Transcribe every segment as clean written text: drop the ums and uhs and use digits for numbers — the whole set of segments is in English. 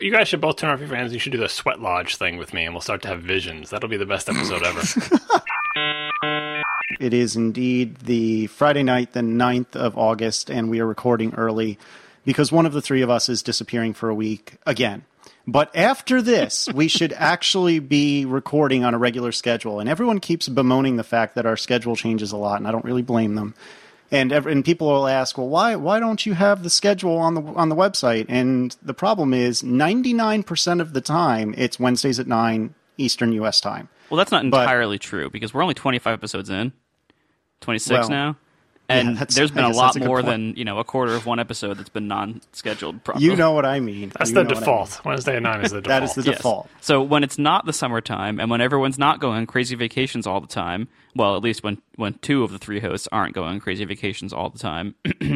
You guys should both turn off your fans. You should do the Sweat Lodge thing with me, and we'll start to have visions. That'll be the best episode ever. It is indeed the Friday night, the 9th of August, and we are recording early because one of the three of us is disappearing for a week again. But after this, we should actually be recording on a regular schedule. And everyone keeps bemoaning the fact that our schedule changes a lot, and I don't really blame them. And people will ask, well, why don't you have the schedule on the website? And the problem is 99% of the time, it's Wednesdays at 9 Eastern U.S. time. Well, that's not entirely true, because we're only 25 episodes in, 26 now. And there's been a lot more than, a quarter of one episode that's been non-scheduled properly. You know what I mean. That's the default. Wednesday at 9 is the default. That is the default. Yes. So when it's not the summertime, and when everyone's not going on crazy vacations all the time, well, at least when two of the three hosts aren't going on crazy vacations all the time,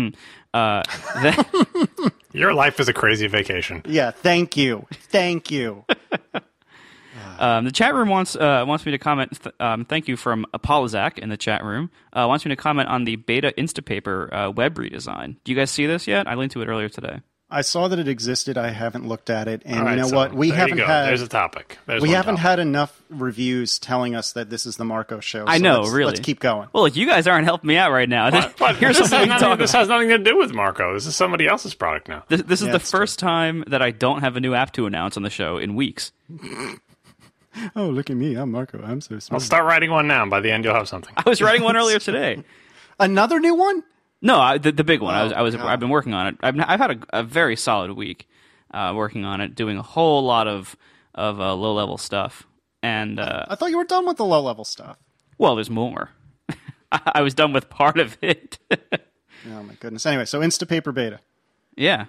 then... Your life is a crazy vacation. Yeah, thank you. Thank you. The chat room wants me to comment. Thank you from Apollozac in the chat room. Wants me to comment on the beta Instapaper web redesign. Do you guys see this yet? I linked to it earlier today. I saw that it existed. I haven't looked at it, and right, you know what? We haven't had. There's a topic. We haven't had enough reviews telling us that this is the Marco show. So I know, really. Let's keep going. Well, look, you guys aren't helping me out right now. But Here's something we talk This has nothing to do with Marco. This is somebody else's product now. This is the first time that I don't have a new app to announce on the show in weeks. Oh, look at me. I'm Marco. I'm so smart. I'll start writing one now, and by the end you'll have something. I was writing one earlier today. Another new one? No, the big one. I've been working on it. I've had a very solid week working on it, doing a whole lot of low level stuff. And I thought you were done with the low level stuff. Well, there's more. I was done with part of it. Oh my goodness. Anyway, so Instapaper beta. Yeah.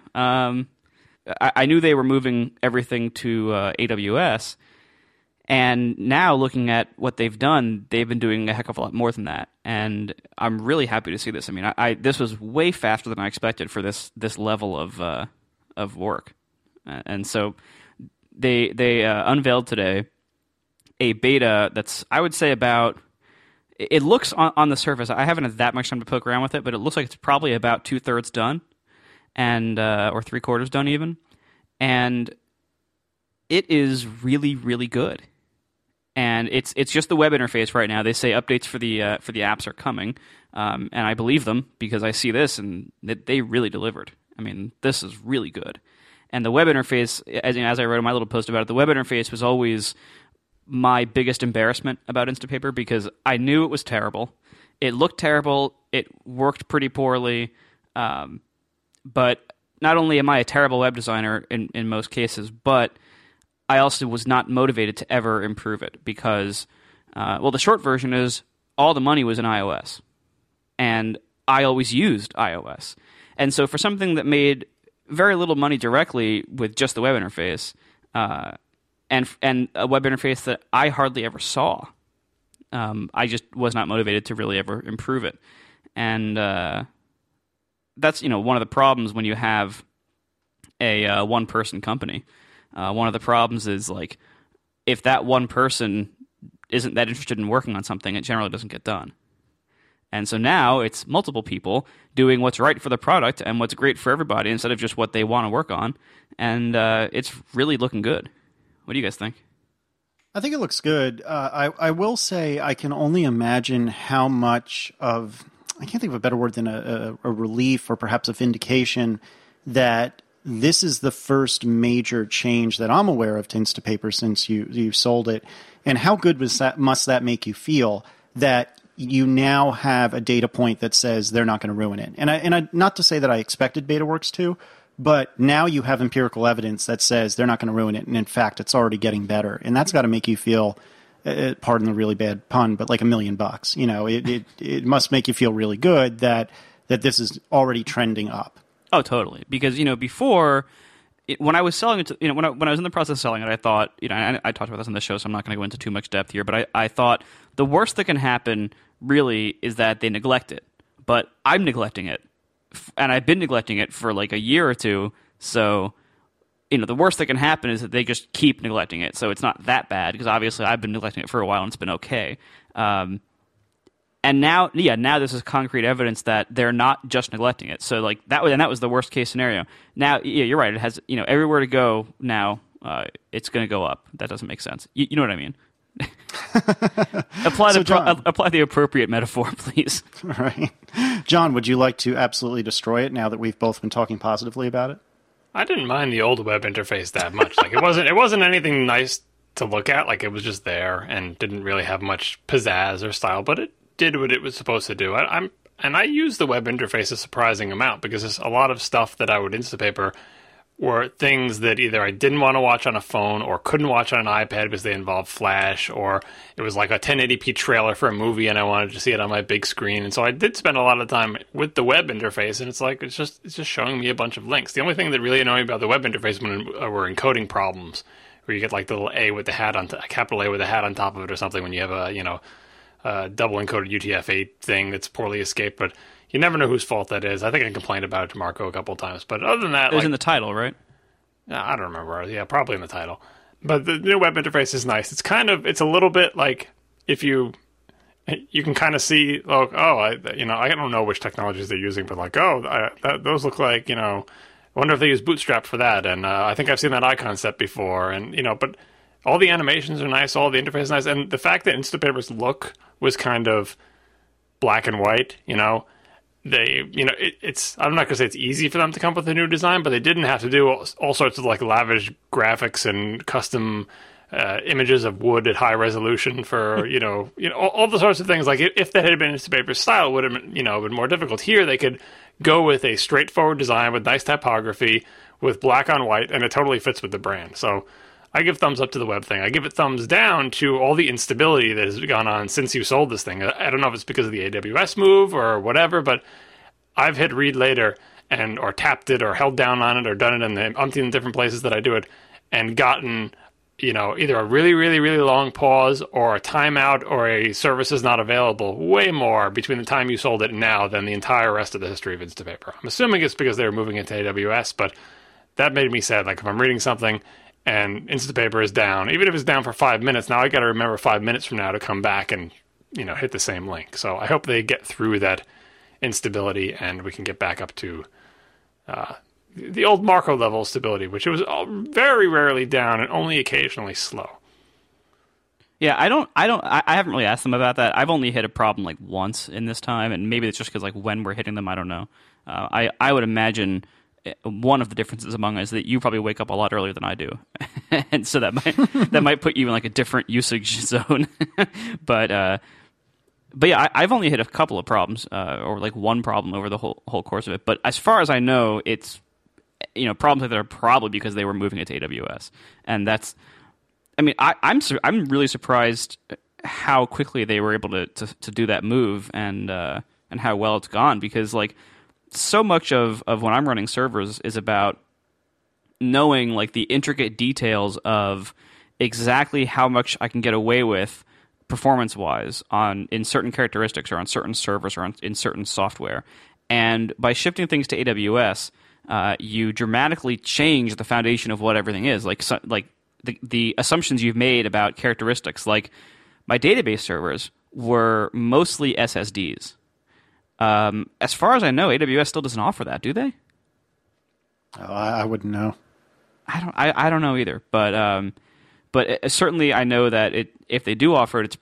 I knew they were moving everything to AWS. And now, looking at what they've done, they've been doing a heck of a lot more than that. And I'm really happy to see this. I mean, this was way faster than I expected for this level of work. And so they unveiled today a beta that's, I would say, about... It looks on the surface, I haven't had that much time to poke around with it, but it looks like it's probably about 2/3 done, and or 3/4 done even. And it is really, really good. And it's just the web interface right now. They say updates for the apps are coming, and I believe them because I see this and they really delivered. I mean, this is really good. And the web interface, as I wrote in my little post about it, the web interface was always my biggest embarrassment about Instapaper because I knew it was terrible. It looked terrible. It worked pretty poorly. But not only am I a terrible web designer in most cases, but I also was not motivated to ever improve it because, the short version is all the money was in iOS. And I always used iOS. And so for something that made very little money directly with just the web interface, and a web interface that I hardly ever saw, I just was not motivated to really ever improve it. And that's one of the problems when you have a one-person company. One of the problems is, like, if that one person isn't that interested in working on something, it generally doesn't get done. And so now it's multiple people doing what's right for the product and what's great for everybody instead of just what they want to work on. And it's really looking good. What do you guys think? I think it looks good. I will say I can only imagine how much of, I can't think of a better word than a relief or perhaps a vindication that this is the first major change that I'm aware of to Instapaper since you sold it. And how good must that make you feel that you now have a data point that says they're not going to ruin it? And I not to say that I expected BetaWorks to, but now you have empirical evidence that says they're not going to ruin it. And in fact, it's already getting better. And that's got to make you feel, pardon the really bad pun, but like $1 million. It must make you feel really good that this is already trending up. Oh, totally. Because, before, when I was selling it, when I was in the process of selling it, I thought, I talked about this on the show, so I'm not going to go into too much depth here, but I thought the worst that can happen really is that they neglect it. But I'm neglecting it. And I've been neglecting it for like a year or two, so the worst that can happen is that they just keep neglecting it. So it's not that bad because obviously I've been neglecting it for a while and it's been okay. And And now this is concrete evidence that they're not just neglecting it. So like that was the worst case scenario. Now, yeah, you're right. It has everywhere to go now. It's going to go up. That doesn't make sense. You know what I mean? Apply the appropriate metaphor, please. Right, John. Would you like to absolutely destroy it now that we've both been talking positively about it? I didn't mind the old web interface that much. Like it wasn't anything nice to look at. Like it was just there and didn't really have much pizzazz or style, but it did what it was supposed to do. I use the web interface a surprising amount because there's a lot of stuff that I would Instapaper were things that either I didn't want to watch on a phone or couldn't watch on an iPad because they involved Flash, or it was like a 1080p trailer for a movie and I wanted to see it on my big screen. And so I did spend a lot of time with the web interface, and it's just showing me a bunch of links. The only thing that really annoyed me about the web interface were encoding problems, where you get like the little A with the hat on capital A with a hat on top of it or something when you have a double encoded UTF-8 thing that's poorly escaped, but you never know whose fault that is. I think I complained about it to Marco a couple of times, but other than that, it was in the title, right? I don't remember. Yeah, probably in the title. But the new web interface is nice. It's a little bit like if you can kind of see, I don't know which technologies they're using, but like, those look like, I wonder if they use Bootstrap for that, and I think I've seen that icon set before, and but all the animations are nice, all the interface is nice, and the fact that Instapaper's look was kind of black and white, it's I'm not going to say it's easy for them to come up with a new design, but they didn't have to do all sorts of like lavish graphics and custom images of wood at high resolution for, all the sorts of things. Like if that had been Instapaper's style, it would have been, been more difficult. Here they could go with a straightforward design with nice typography with black on white, and it totally fits with the brand. So I give thumbs up to the web thing. I give it thumbs down to all the instability that has gone on since you sold this thing. I don't know if it's because of the AWS move or whatever, but I've hit read later or tapped it or held down on it or done it in the umpteen different places that I do it and gotten, either a really, really, really long pause or a timeout or a service is not available way more between the time you sold it and now than the entire rest of the history of Instapaper. I'm assuming it's because they were moving into AWS, but that made me sad. Like if I'm reading something and Instapaper is down, even if it's down for 5 minutes, now I got to remember 5 minutes from now to come back and, hit the same link. So I hope they get through that instability and we can get back up to the old Marco level of stability, which it was very rarely down and only occasionally slow. Yeah, I haven't really asked them about that. I've only hit a problem like once in this time, and maybe it's just because like when we're hitting them, I don't know. I would imagine one of the differences among us is that you probably wake up a lot earlier than I do, and so that might put you in like a different usage zone. But yeah, I've only hit a couple of problems, or like one problem over the whole course of it. But as far as I know, it's problems like that are probably because they were moving it to AWS, and that's. I mean, I'm really surprised how quickly they were able to do that move and how well it's gone, because like so much of when I'm running servers is about knowing like the intricate details of exactly how much I can get away with performance-wise in certain characteristics or on certain servers or in certain software. And by shifting things to AWS, you dramatically change the foundation of what everything is. Like the assumptions you've made about characteristics. Like my database servers were mostly SSDs. As far as I know, AWS still doesn't offer that, do they? Oh, I wouldn't know. I don't know either, but certainly I know that if they do offer it,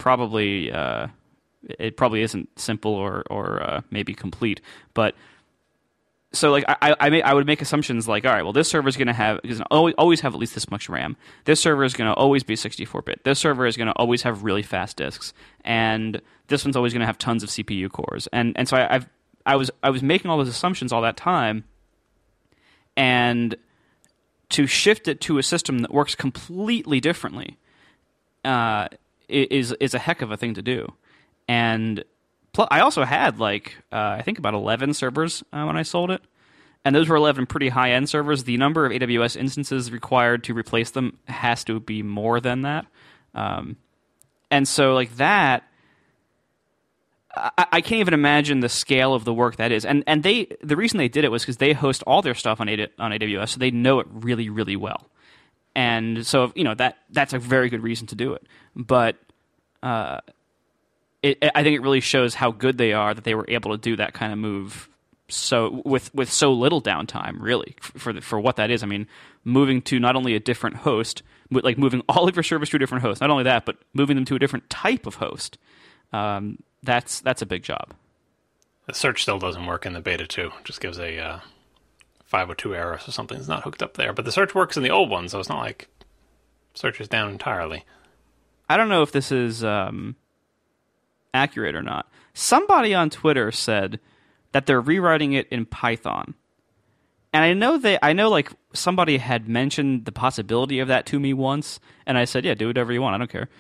it probably isn't simple or maybe complete. But so like I would make assumptions like, all right, well, this server is going to always have at least this much RAM. This server is going to always be 64-bit. This server is going to always have really fast disks, and this one's always going to have tons of CPU cores. And so I was making all those assumptions all that time, and to shift it to a system that works completely differently is a heck of a thing to do. And I also had I think about 11 servers when I sold it, and those were 11 pretty high-end servers. The number of AWS instances required to replace them has to be more than that. And so like that, I can't even imagine the scale of the work that is. And the reason they did it was because they host all their stuff on AWS, so they know it really, really well. And so that's a very good reason to do it. But I think it really shows how good they are that they were able to do that kind of move so with so little downtime, really, for what that is. I mean, moving to not only a different host, like moving all of your servers to a different host. Not only that, but moving them to a different type of host. That's a big job. The search still doesn't work in the beta 2. It just gives a 502 error, so something's not hooked up there. But the search works in the old one, so it's not like search is down entirely. I don't know if this is accurate or not. Somebody on Twitter said that they're rewriting it in Python. And I know like somebody had mentioned the possibility of that to me once, and I said, yeah, do whatever you want, I don't care.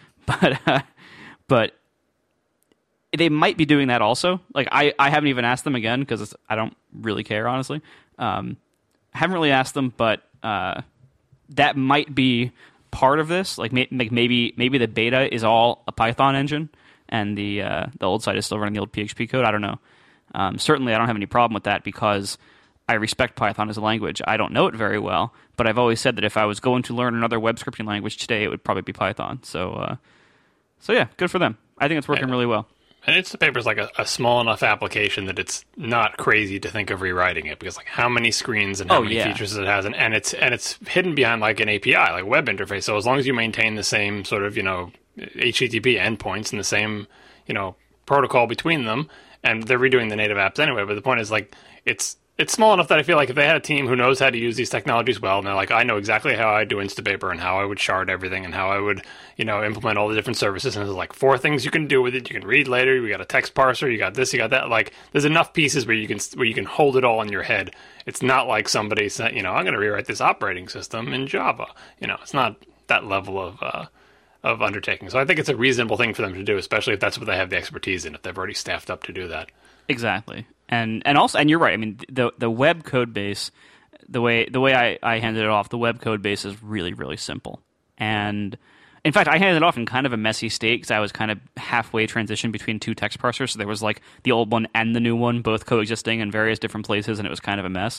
But they might be doing that also. Like I haven't even asked them again because I don't really care, honestly. Haven't really asked them, but that might be part of this. Like maybe the beta is all a Python engine, and the old site is still running the old PHP code. I don't know. Certainly, I don't have any problem with that because I respect Python as a language. I don't know it very well, but I've always said that if I was going to learn another web scripting language today, it would probably be Python. So yeah, good for them. I think it's working really well. And Instapaper is like a small enough application that it's not crazy to think of rewriting it, because like how many screens and how many features it has, and it's hidden behind like an API, like a web interface. So as long as you maintain the same sort of HTTP endpoints and the same protocol between them, and they're redoing the native apps anyway. But the point is like it's small enough that I feel like if they had a team who knows how to use these technologies well, and they're like, I know exactly how I do Instapaper and how I would shard everything and how I would, implement all the different services. And there's like 4 things you can do with it. You can read later. You got a text parser. You got this. You got that. Like, there's enough pieces where you can hold it all in your head. It's not like somebody said, I'm going to rewrite this operating system in Java. It's not that level of undertaking. So I think it's a reasonable thing for them to do, especially if that's what they have the expertise in. If they've already staffed up to do that. Exactly. And you're right. I mean, the web code base, the way I handed it off, the web code base is really, really simple. And in fact, I handed it off in kind of a messy state because I was kind of halfway transitioned between 2 text parsers. So there was like the old one and the new one both coexisting in various different places, and it was kind of a mess.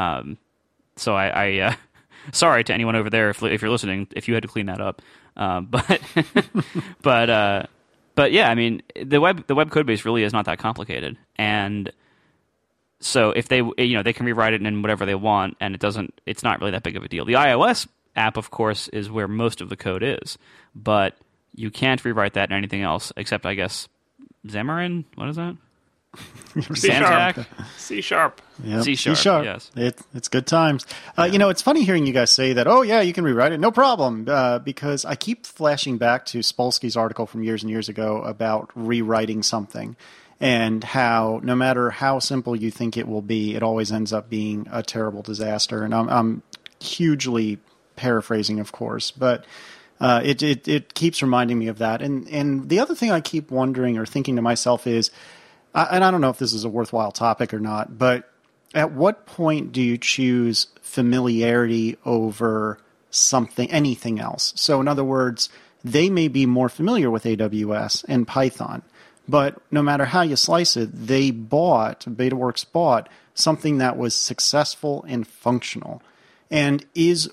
So I sorry to anyone over there if you're listening, if you had to clean that up. But yeah, I mean, the web code base really is not that complicated, and so if they they can rewrite it in whatever they want, and it's not really that big of a deal. The iOS app, of course, is where most of the code is, but you can't rewrite that in anything else except, I guess, Xamarin. What is that? C Sharp. Yep. C Sharp. Yes. It's good times. It's funny hearing you guys say that, oh, yeah, you can rewrite it, no problem, because I keep flashing back to Spolsky's article from years and years ago about rewriting something and how no matter how simple you think it will be, it always ends up being a terrible disaster. And I'm hugely paraphrasing, of course, but it keeps reminding me of that. And the other thing I keep wondering or thinking to myself is, and I don't know if this is a worthwhile topic or not, but at what point do you choose familiarity over anything else? So in other words, they may be more familiar with AWS and Python, but no matter how you slice it, BetaWorks bought something that was successful and functional. And is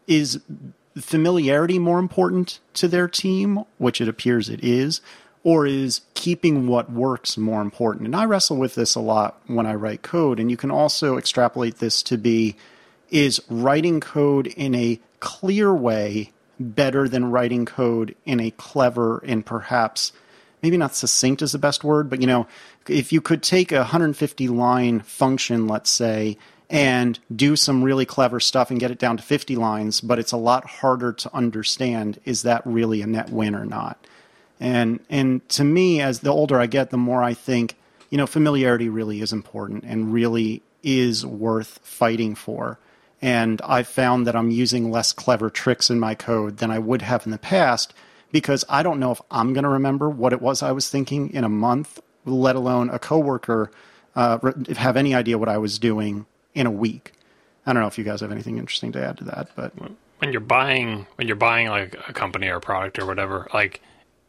familiarity more important to their team, which it appears it is, or is keeping what works more important? And I wrestle with this a lot when I write code, and you can also extrapolate this to be, is writing code in a clear way better than writing code in a clever and perhaps, maybe not succinct is the best word, but if you could take a 150-line function, let's say, and do some really clever stuff and get it down to 50 lines, but it's a lot harder to understand, is that really a net win or not? And to me, as the older I get, the more I think, familiarity really is important and really is worth fighting for. And I've found that I'm using less clever tricks in my code than I would have in the past because I don't know if I'm going to remember what it was I was thinking in a month, let alone a coworker have any idea what I was doing in a week. I don't know if you guys have anything interesting to add to that, but when you're buying like a company or a product or whatever, like,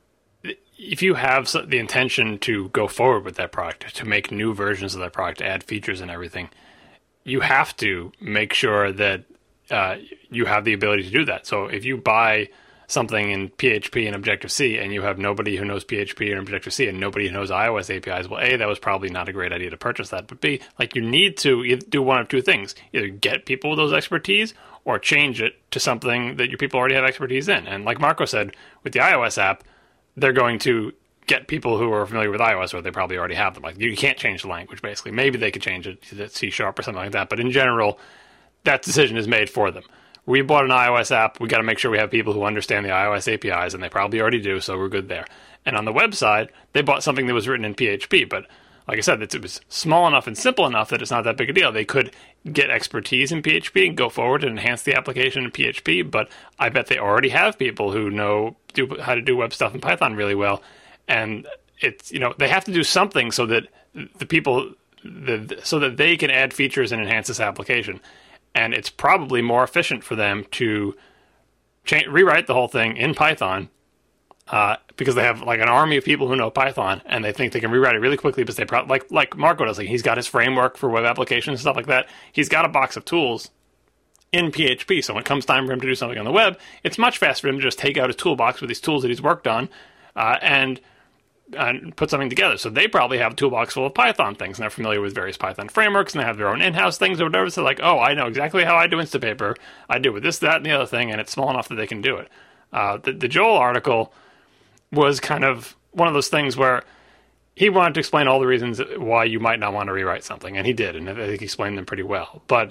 if you have the intention to go forward with that product, to make new versions of that product, to add features and everything, you have to make sure that you have the ability to do that. So if you buy something in PHP and Objective-C, and you have nobody who knows PHP and Objective-C and nobody who knows iOS APIs, well, A, that was probably not a great idea to purchase that, but B, like, you need to do one of two things. Either get people with those expertise or change it to something that your people already have expertise in. And like Marco said, with the iOS app, they're going to get people who are familiar with iOS, or they probably already have them. Like, you can't change the language, basically. Maybe they could change it to C# or something like that, but in general, that decision is made for them. We bought an iOS app, we got to make sure we have people who understand the iOS APIs, and they probably already do, so we're good there. And on the website, they bought something that was written in PHP, but like I said, it was small enough and simple enough that it's not that big a deal. They could get expertise in PHP and go forward and enhance the application in PHP, but I bet they already have people who know how to do web stuff in Python really well. And it's, they have to do something so that the people, so that they can add features and enhance this application. And it's probably more efficient for them to rewrite the whole thing in Python, because they have like an army of people who know Python, and they think they can rewrite it really quickly because they like Marco does. Like, he's got his framework for web applications and stuff like that. He's got a box of tools in PHP, so when it comes time for him to do something on the web, it's much faster for him to just take out his toolbox with these tools that he's worked on, and put something together. So they probably have a toolbox full of Python things, and they're familiar with various Python frameworks, and they have their own in-house things or whatever. So like, oh, I know exactly how I do Instapaper. I do with this, that, and the other thing, and it's small enough that they can do it. The Joel article was kind of one of those things where he wanted to explain all the reasons why you might not want to rewrite something, and he did, and I think he explained them pretty well. But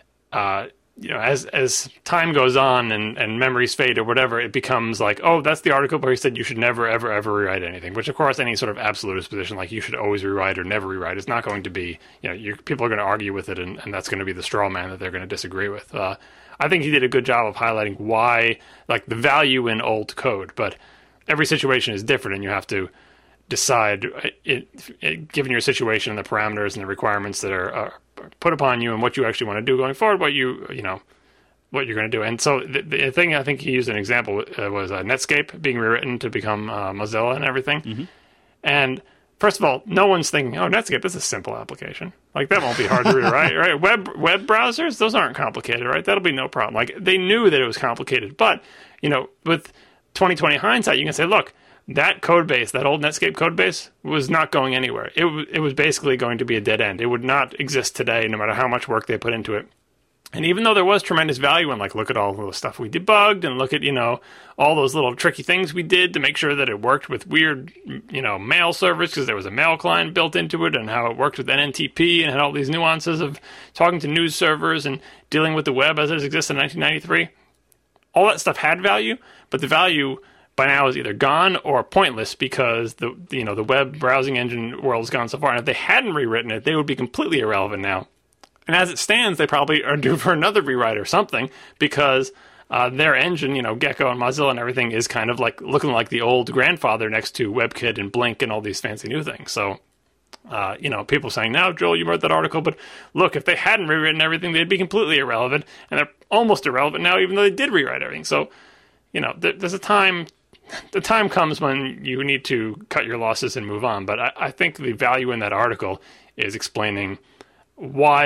as time goes on and memories fade or whatever, it becomes like, oh, that's the article where he said you should never, ever, ever rewrite anything, which, of course, any sort of absolutist position, like you should always rewrite or never rewrite, is not going to be, people are going to argue with it, and that's going to be the straw man that they're going to disagree with. I think he did a good job of highlighting why, like, the value in old code, but every situation is different, and you have to decide, given your situation and the parameters and the requirements that are put upon you and what you actually want to do going forward, what you're going to do. And so the thing I think he used an example was Netscape being rewritten to become Mozilla and everything. Mm-hmm. And first of all, no one's thinking, oh, Netscape is a simple application. Like, that won't be hard to rewrite, right? Web browsers, those aren't complicated, right? That'll be no problem. Like, they knew that it was complicated, but, with 2020 hindsight, you can say, look, that code base, that old Netscape code base, was not going anywhere. It was basically going to be a dead end. It would not exist today, no matter how much work they put into it. And even though there was tremendous value in, like, look at all the stuff we debugged, and look at, all those little tricky things we did to make sure that it worked with weird, mail servers, because there was a mail client built into it, and how it worked with NNTP, and had all these nuances of talking to news servers and dealing with the web as it existed in 1993. All that stuff had value, but the value by now is either gone or pointless, because the web browsing engine world has gone so far. And if they hadn't rewritten it, they would be completely irrelevant now. And as it stands, they probably are due for another rewrite or something, because their engine, Gecko and Mozilla and everything, is kind of like looking like the old grandfather next to WebKit and Blink and all these fancy new things. So, people saying, now, Joel, you wrote that article, but look, if they hadn't rewritten everything, they'd be completely irrelevant. And they're almost irrelevant now, even though they did rewrite everything. So, there's a time... The time comes when you need to cut your losses and move on. But I think the value in that article is explaining why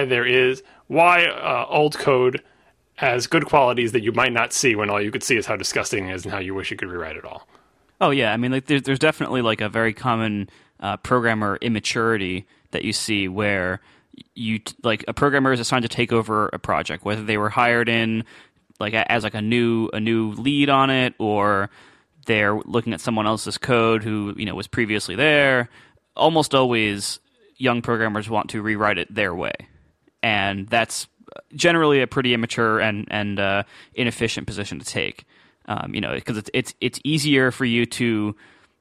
old code has good qualities that you might not see when all you could see is how disgusting it is and how you wish you could rewrite it all. Oh, yeah. I mean, like, there's definitely like a very common programmer immaturity that you see where like a programmer is assigned to take over a project, whether they were hired in like as like a new lead on it, or they're looking at someone else's code who, was previously there. Almost always, young programmers want to rewrite it their way. And that's generally a pretty immature and inefficient position to take. Because it's easier for you to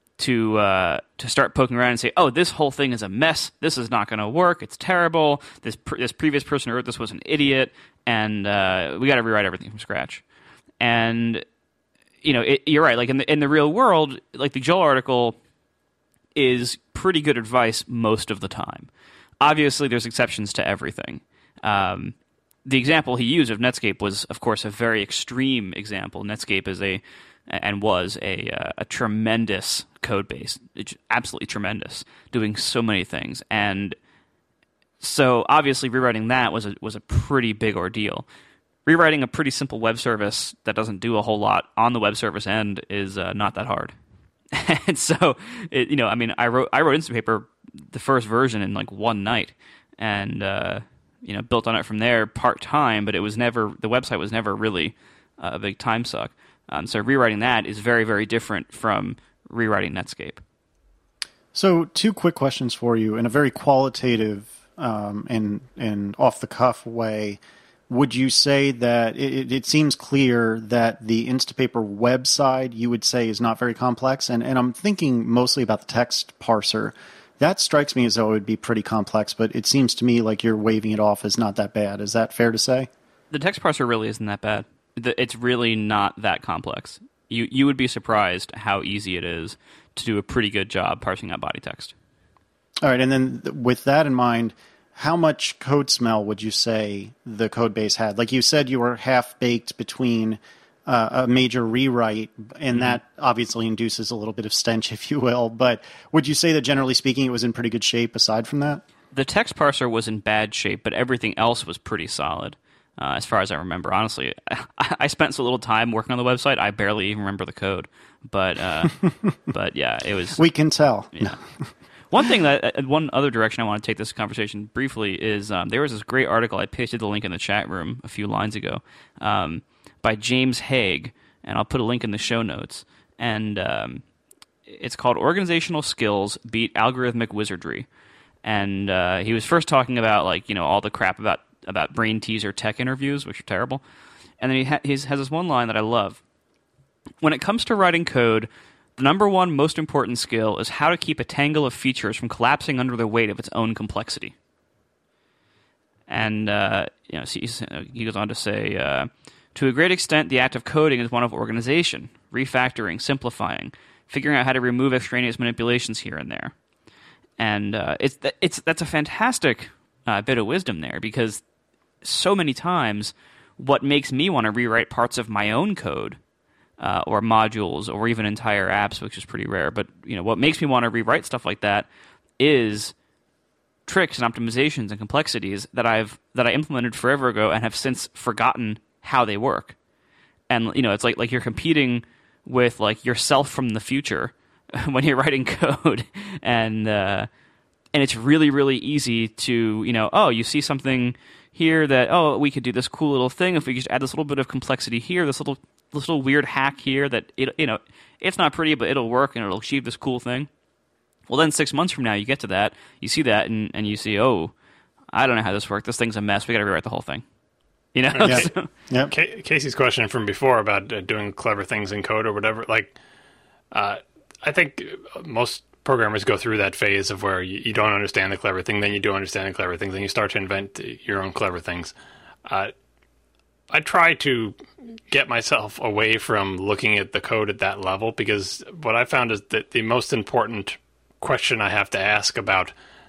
start poking around and say, oh, this whole thing is a mess. This is not going to work. It's terrible. This previous person who wrote this was an idiot, and we got to rewrite everything from scratch. And you're right. Like in the real world, like the Joel article is pretty good advice most of the time. Obviously, there's exceptions to everything. The example he used of Netscape was, of course, a very extreme example. Netscape is was a tremendous code base, it's absolutely tremendous, doing so many things, and so obviously rewriting that was a pretty big ordeal. rewriting a pretty simple web service that doesn't do a whole lot on the web service end is not that hard. And so, I wrote Instapaper, the first version, in like one night, and built on it from there part time. But the website was never really a big time suck. So rewriting that is very, very different from rewriting Netscape. So 2 quick questions for you in a very qualitative and off the cuff way. Would you say that it seems clear that the Instapaper website you would say is not very complex? And I'm thinking mostly about the text parser. That strikes me as though it would be pretty complex, but it seems to me like you're waving it off as not that bad. Is that fair to say? The text parser really isn't that bad. It's really not that complex. You would be surprised how easy it is to do a pretty good job parsing out body text. All right, and then with that in mind, how much code smell would you say the code base had? Like you said, you were half-baked between a major rewrite, and that obviously induces a little bit of stench, if you will. But would you say that generally speaking, it was in pretty good shape aside from that? The text parser was in bad shape, but everything else was pretty solid. As far as I remember, honestly, I spent so little time working on the website, I barely even remember the code. But yeah, it was. We can tell. Yeah. One other direction I want to take this conversation briefly is there was this great article, I pasted the link in the chat room a few lines ago, by James Haig, and I'll put a link in the show notes. And it's called "Organizational Skills Beat Algorithmic Wizardry," and he was first talking about all the crap about brain teaser tech interviews, which are terrible. And then he has this one line that I love. When it comes to writing code, the number one most important skill is how to keep a tangle of features from collapsing under the weight of its own complexity. And he goes on to say, to a great extent, the act of coding is one of organization, refactoring, simplifying, figuring out how to remove extraneous manipulations here and there. And that's a fantastic bit of wisdom there, because so many times what makes me want to rewrite parts of my own code or modules or even entire apps, which is pretty rare, but what makes me want to rewrite stuff like that is tricks and optimizations and complexities that I implemented forever ago and have since forgotten how they work. And it's like you're competing with yourself from the future when you're writing code, and it's really, really easy to you see something here that we could do this cool little thing if we just add this little bit of complexity here, this little weird hack here that it's not pretty, but it'll work and it'll achieve this cool thing. Well, then 6 months from now, you get to that, you see that, and you see, I don't know how this works. This thing's a mess. We got to rewrite the whole thing. Yeah. So, Yep. Casey's question from before about doing clever things in code or whatever, I think most programmers go through that phase of where you don't understand the clever thing, then you do understand the clever things, then you start to invent your own clever things. I try to get myself away from looking at the code at that level, because what I found is that the most important question I have to ask about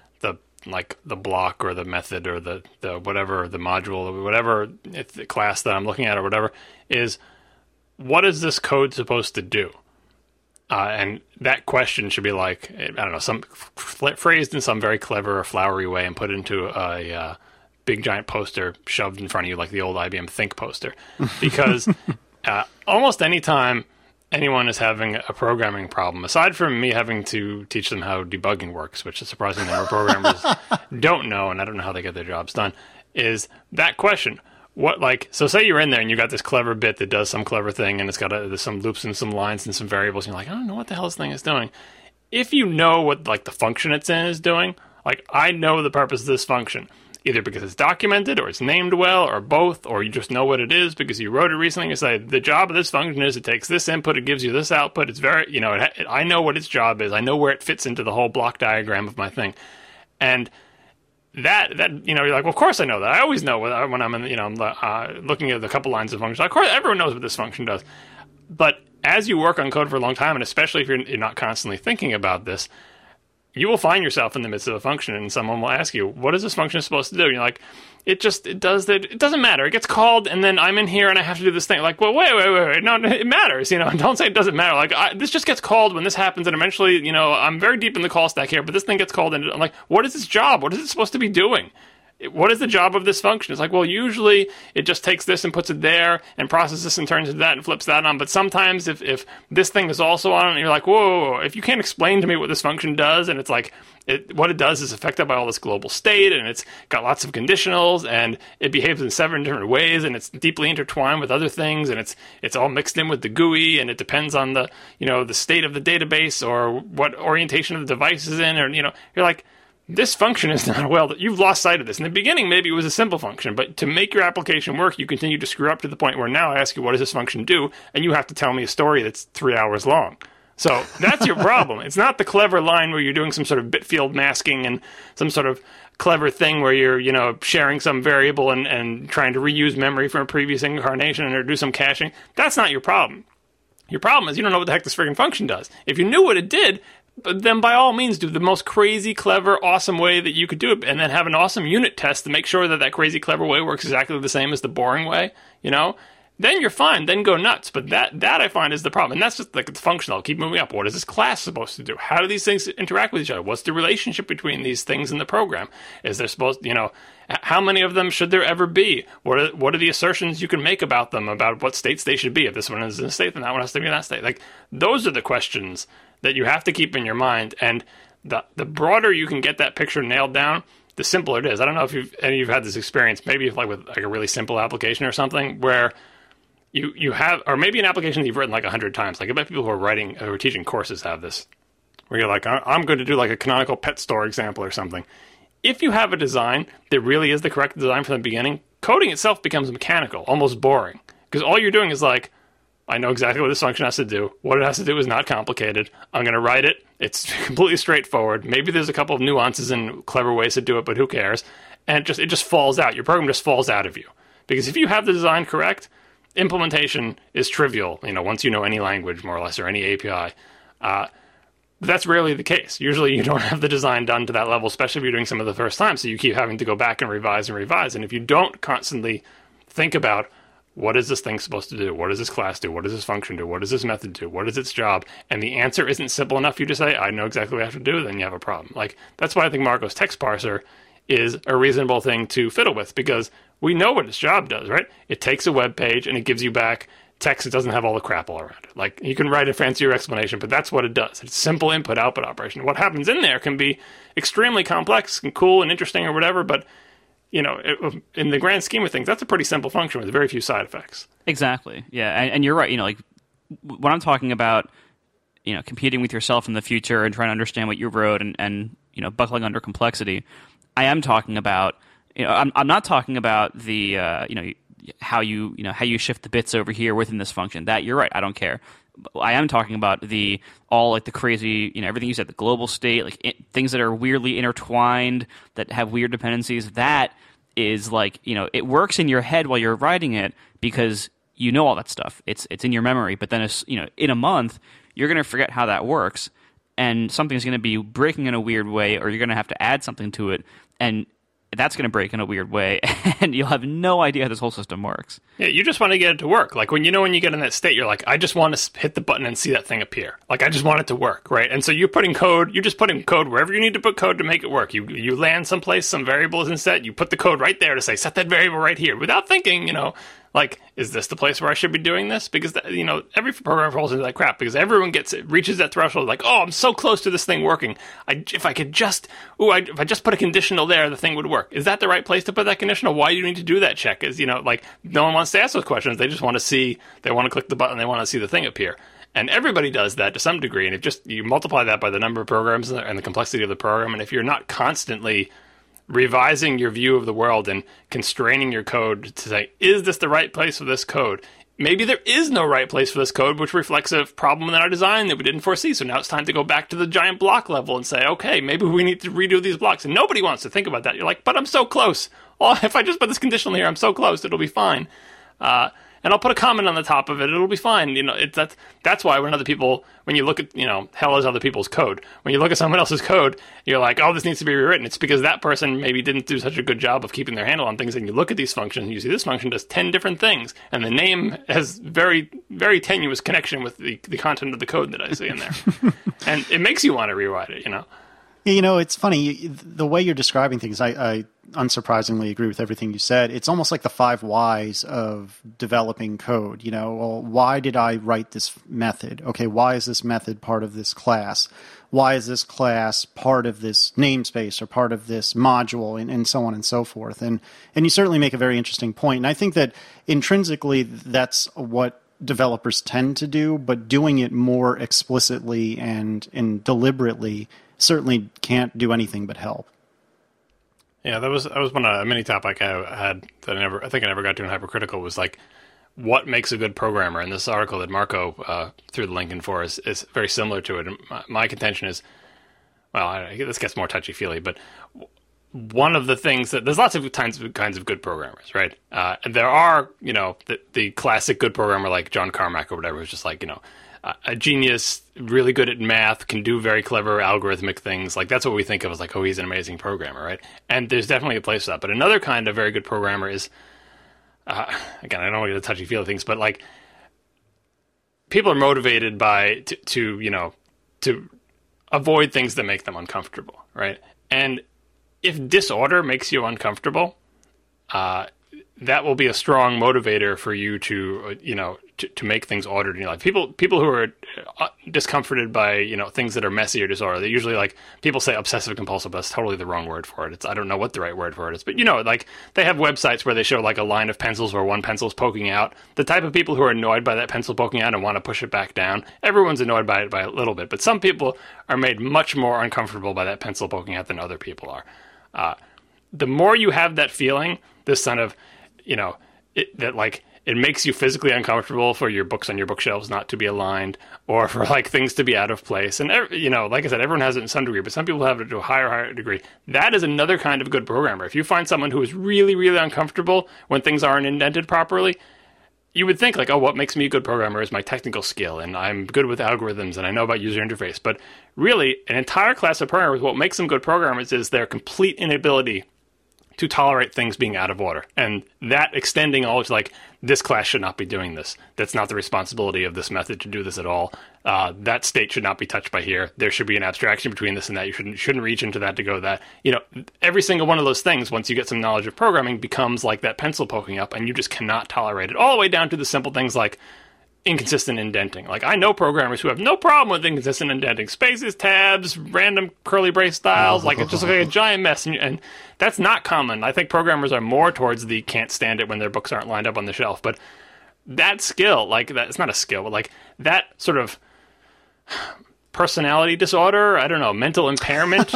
the block or the method or the whatever, the module or whatever, it's the class that I'm looking at or whatever, is what is this code supposed to do? And that question should be some phrased in some very clever or flowery way and put into a big giant poster shoved in front of you like the old IBM Think poster. Because almost any time anyone is having a programming problem, aside from me having to teach them how debugging works, which a surprising number of programmers don't know, and I don't know how they get their jobs done, is that question. So say you're in there and you got this clever bit that does some clever thing, and it's got there's some loops and some lines and some variables, and you're like, I don't know what the hell this thing is doing. If you know what the function it's in is doing, I know the purpose of this function, either because it's documented or it's named well or both, or you just know what it is because you wrote it recently. You say the job of this function is it takes this input, it gives you this output. It's very, I know what its job is. I know where it fits into the whole block diagram of my thing, and that you're like, well, of course I know that. I always know when I'm in, I'm looking at a couple lines of functions. Of course, everyone knows what this function does. But as you work on code for a long time, and especially if you're not constantly thinking about this, you will find yourself in the midst of a function, and someone will ask you, "What is this function supposed to do?" And you're like, "It does that. It doesn't matter. It gets called, and then I'm in here, and I have to do this thing." Like, well, wait. No, it matters. Don't say it doesn't matter. This just gets called when this happens, and eventually, I'm very deep in the call stack here, but this thing gets called, and I'm like, what is its job? What is it supposed to be doing? what is the job of this function? It's like, well, usually it just takes this and puts it there and processes this and turns into that and flips that on. But sometimes if this thing is also on, and you're like, whoa, if you can't explain to me what this function does, and it's like, what it does is affected by all this global state, and it's got lots of conditionals, and it behaves in 7 different ways, and it's deeply intertwined with other things, and it's all mixed in with the GUI, and it depends on the state of the database or what orientation of the device is in, or you're like, this function is not you've lost sight of this. In the beginning, maybe it was a simple function, but to make your application work, you continue to screw up to the point where now I ask you, what does this function do? And you have to tell me a story that's 3 hours long. So that's your problem. It's not the clever line where you're doing some sort of bit field masking and some sort of clever thing where you're, sharing some variable and trying to reuse memory from a previous incarnation or do some caching. That's not your problem. Your problem is you don't know what the heck this friggin' function does. If you knew what it did, then by all means do the most crazy, clever, awesome way that you could do it, and then have an awesome unit test to make sure that crazy, clever way works exactly the same as the boring way, Then you're fine. Then go nuts. But that I find is the problem. And that's just like it's functional. Keep moving up. What is this class supposed to do? How do these things interact with each other? What's the relationship between these things in the program? Is there supposed, how many of them should there ever be? What are the assertions you can make about them, about what states they should be? If this one is in a state, then that one has to be in that state. Like, those are the questions that you have to keep in your mind. And the broader you can get that picture nailed down, the simpler it is. I don't know if any of you've had this experience, maybe with a really simple application or something where you have, or maybe an application that you've written 100 times. Like, I bet people who are teaching courses have this, where you're like, I'm going to do a canonical pet store example or something. If you have a design that really is the correct design from the beginning, coding itself becomes mechanical, almost boring. Because all you're doing is I know exactly what this function has to do. What it has to do is not complicated. I'm going to write it. It's completely straightforward. Maybe there's a couple of nuances and clever ways to do it, but who cares? And it just falls out. Your program just falls out of you. Because if you have the design correct, implementation is trivial, once you know any language, more or less, or any API. That's rarely the case. Usually you don't have the design done to that level, especially if you're doing some of the first time, so you keep having to go back and revise. And if you don't constantly think about, what is this thing supposed to do? What does this class do? What does this function do? What does this method do? What is its job? And the answer isn't simple enough for you to say, I know exactly what I have to do, then you have a problem. That's why I think Marco's text parser is a reasonable thing to fiddle with, because we know what its job does, right? It takes a web page and it gives you back text that doesn't have all the crap all around it. You can write a fancier explanation, but that's what it does. It's simple input-output operation. What happens in there can be extremely complex and cool and interesting or whatever, but in the grand scheme of things, that's a pretty simple function with very few side effects. Exactly. Yeah, and you're right. When I'm talking about, competing with yourself in the future and trying to understand what you wrote and buckling under complexity, I am talking about, I'm not talking about the, how you shift the bits over here within this function. That, you're right, I don't care. I am talking about the crazy, everything you said, the global state, things that are weirdly intertwined, that have weird dependencies. That is it works in your head while you're writing it because you know all that stuff. It's in your memory. But then, in a month, you're going to forget how that works, and something's going to be breaking in a weird way, or you're going to have to add something to it, and that's going to break in a weird way, and you'll have no idea how this whole system works. Yeah, you just want to get it to work. When you get in that state, you're like, I just want to hit the button and see that thing appear. I just want it to work, right? And so you're just putting code wherever you need to put code to make it work. You land someplace, some variable isn't set, you put the code right there to say, set that variable right here, without thinking, is this the place where I should be doing this? Because, every program falls into that crap, because everyone reaches that threshold, oh, I'm so close to this thing working. If I just put a conditional there, the thing would work. Is that the right place to put that conditional? Why do you need to do that check? Is, no one wants to ask those questions. They just want to they want to click the button, they want to see the thing appear. And everybody does that to some degree. And you multiply that by the number of programs and the complexity of the program. And if you're not constantly revising your view of the world and constraining your code to say, is this the right place for this code? Maybe there is no right place for this code, which reflects a problem in our design that we didn't foresee. So now it's time to go back to the giant block level and say, okay, maybe we need to redo these blocks. And nobody wants to think about that. You're like, but I'm so close. Well, if I just put this conditional here, I'm so close, it'll be fine. And I'll put a comment on the top of it. It'll be fine. That's why when you look at, hell is other people's code. When you look at someone else's code, you're like, oh, this needs to be rewritten. It's because that person maybe didn't do such a good job of keeping their handle on things. And you look at these functions, and you see this function does 10 different things. And the name has very, very tenuous connection with the content of the code that I see in there. And it makes you want to rewrite it, It's funny, the way you're describing things, I unsurprisingly agree with everything you said. It's almost like the 5 whys of developing code. Well, why did I write this method? Okay, why is this method part of this class? Why is this class part of this namespace or part of this module, and so on and so forth? And you certainly make a very interesting point. And I think that intrinsically that's what developers tend to do, but doing it more explicitly and deliberately certainly can't do anything but help. Yeah, that was one a mini topic I had that I think I never got to in Hypercritical, was like, what makes a good programmer? And this article that Marco threw the link in for is very similar to it. And my contention is, well, this gets more touchy-feely, but one of the things that there's lots of kinds of good programmers, right? And there are, the classic good programmer like John Carmack or whatever, who's just like, a genius, really good at math, can do very clever algorithmic things. Like, that's what we think of as like, oh, he's an amazing programmer, right? And there's definitely a place for that. But another kind of very good programmer is, again, I don't want to get the touchy-feely things, but like, people are motivated by to avoid things that make them uncomfortable, right? And if disorder makes you uncomfortable, that will be a strong motivator for you to make things ordered in your life. People who are discomforted by, things that are messy or disorder, they usually, like, people say obsessive compulsive, but that's totally the wrong word for it. I don't know what the right word for it is, but like, they have websites where they show like a line of pencils where one pencil is poking out. The type of people who are annoyed by that pencil poking out and want to push it back down, everyone's annoyed by it by a little bit, but some people are made much more uncomfortable by that pencil poking out than other people are. The more you have that feeling, this kind of, it makes you physically uncomfortable for your books on your bookshelves not to be aligned, or for like things to be out of place. And, like I said, everyone has it in some degree, but some people have it to a higher degree. That is another kind of good programmer. If you find someone who is really, really uncomfortable when things aren't indented properly, you would think like, oh, what makes me a good programmer is my technical skill, and I'm good with algorithms, and I know about user interface. But really, an entire class of programmers, what makes them good programmers is their complete inability to tolerate things being out of order. And that extending all to like, this class should not be doing this. That's not the responsibility of this method to do this at all. That state should not be touched by here. There should be an abstraction between this and that. You shouldn't reach into that to go that. Every single one of those things, once you get some knowledge of programming, becomes like that pencil poking up, and you just cannot tolerate it. All the way down to the simple things like inconsistent indenting. Like, I know programmers who have no problem with inconsistent indenting. Spaces, tabs, random curly brace styles. Like, it's just like a giant mess. And that's not common. I think programmers are more towards the can't stand it when their books aren't lined up on the shelf. But that skill, like, that, it's not a skill, but like that sort of personality disorder, I don't know, mental impairment,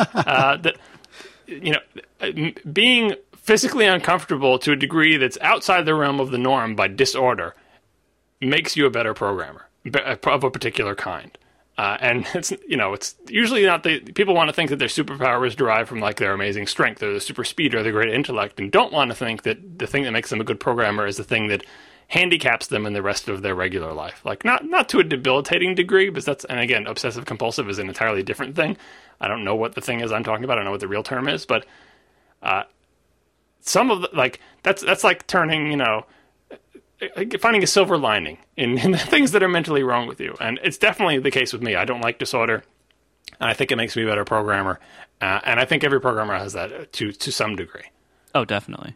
being physically uncomfortable to a degree that's outside the realm of the norm by disorder makes you a better programmer of a particular kind. And it's usually not people want to think that their superpower is derived from like their amazing strength or the super speed or the great intellect, and don't want to think that the thing that makes them a good programmer is the thing that handicaps them in the rest of their regular life. Like, not to a debilitating degree, but and again, obsessive compulsive is an entirely different thing. I don't know what the thing is I'm talking about. I don't know what the real term is, but some of the, like, that's like turning, finding a silver lining in the things that are mentally wrong with you. And it's definitely the case with me. I don't like disorder, and I think it makes me a better programmer. And I think every programmer has that to some degree. Oh, definitely.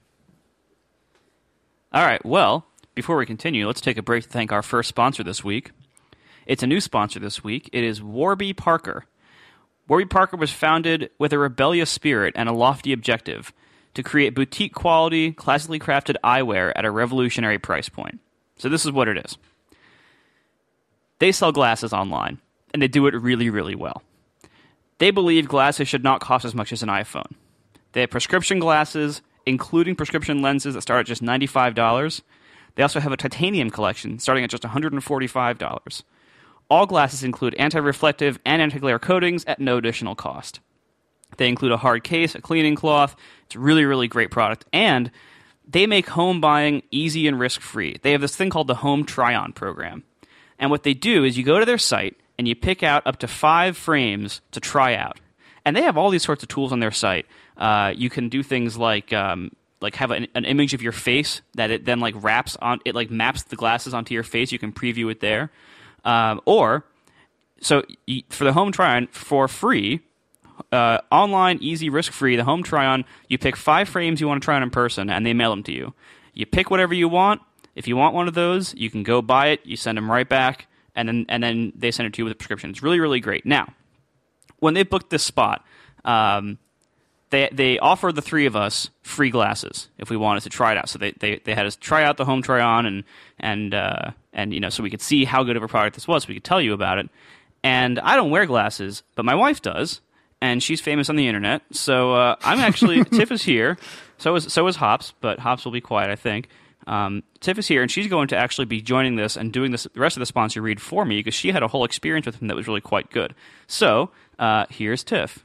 All right, well, before we continue, let's take a break to thank our first sponsor this week. It's a new sponsor this week. It is Warby Parker. Warby Parker was founded with a rebellious spirit and a lofty objective: to create boutique-quality, classically crafted eyewear at a revolutionary price point. So this is what it is. They sell glasses online, and they do it really, really well. They believe glasses should not cost as much as an iPhone. They have prescription glasses, including prescription lenses that start at just $95. They also have a titanium collection starting at just $145. All glasses include anti-reflective and anti-glare coatings at no additional cost. They include a hard case, a cleaning cloth. It's a really, really great product. And they make home buying easy and risk-free. They have this thing called the Home Try-On program. And what they do is you go to their site and you pick out up to 5 frames to try out. And they have all these sorts of tools on their site. You can do things like have an image of your face that it then like wraps on. It like maps the glasses onto your face. You can preview it there. For the Home Try-On for free, Online, easy, risk-free, the home try-on, you pick 5 frames you want to try on in person, and they mail them to you. You pick whatever you want. If you want one of those, you can go buy it. You send them right back, and then they send it to you with a prescription. It's really, really great. Now, when they booked this spot, they offered the 3 of us free glasses if we wanted to try it out. So they had us try out the home try-on and so we could see how good of a product this was. So we could tell you about it. And I don't wear glasses, but my wife does, and she's famous on the internet. So I'm actually Tiff is here. So is Hops, but Hops will be quiet, I think. Tiff is here, and she's going to actually be joining this and doing the rest of the sponsor read for me because she had a whole experience with him that was really quite good. So here's Tiff.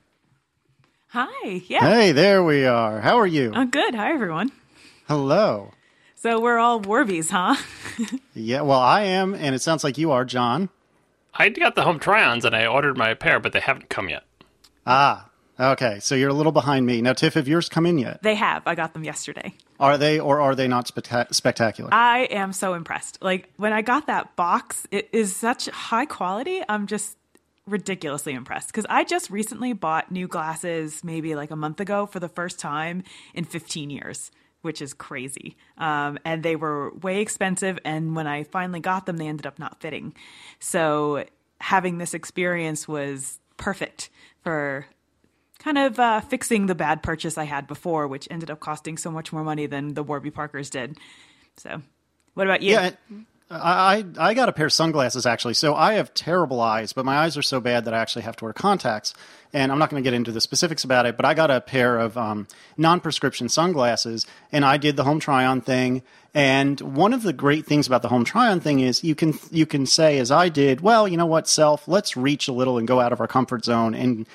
Hi. Yeah. Hey, there we are. How are you? I'm good. Hi, everyone. Hello. So we're all Warbies, huh? Yeah, well, I am, and it sounds like you are, John. I got the home try-ons and I ordered my pair, but they haven't come yet. Ah, okay. So you're a little behind me. Now, Tiff, have yours come in yet? They have. I got them yesterday. Are they, or are they not spectacular? I am so impressed. Like, when I got that box, it is such high quality. I'm just ridiculously impressed because I just recently bought new glasses maybe like a month ago for the first time in 15 years, which is crazy. And they were way expensive. And when I finally got them, they ended up not fitting. So having this experience was perfect for kind of fixing the bad purchase I had before, which ended up costing so much more money than the Warby Parkers did. So what about you? Yeah, I got a pair of sunglasses, actually. So I have terrible eyes, but my eyes are so bad that I actually have to wear contacts. And I'm not going to get into the specifics about it, but I got a pair of non-prescription sunglasses, and I did the home try-on thing. And one of the great things about the home try-on thing is you can say, as I did, well, you know what, self, let's reach a little and go out of our comfort zone and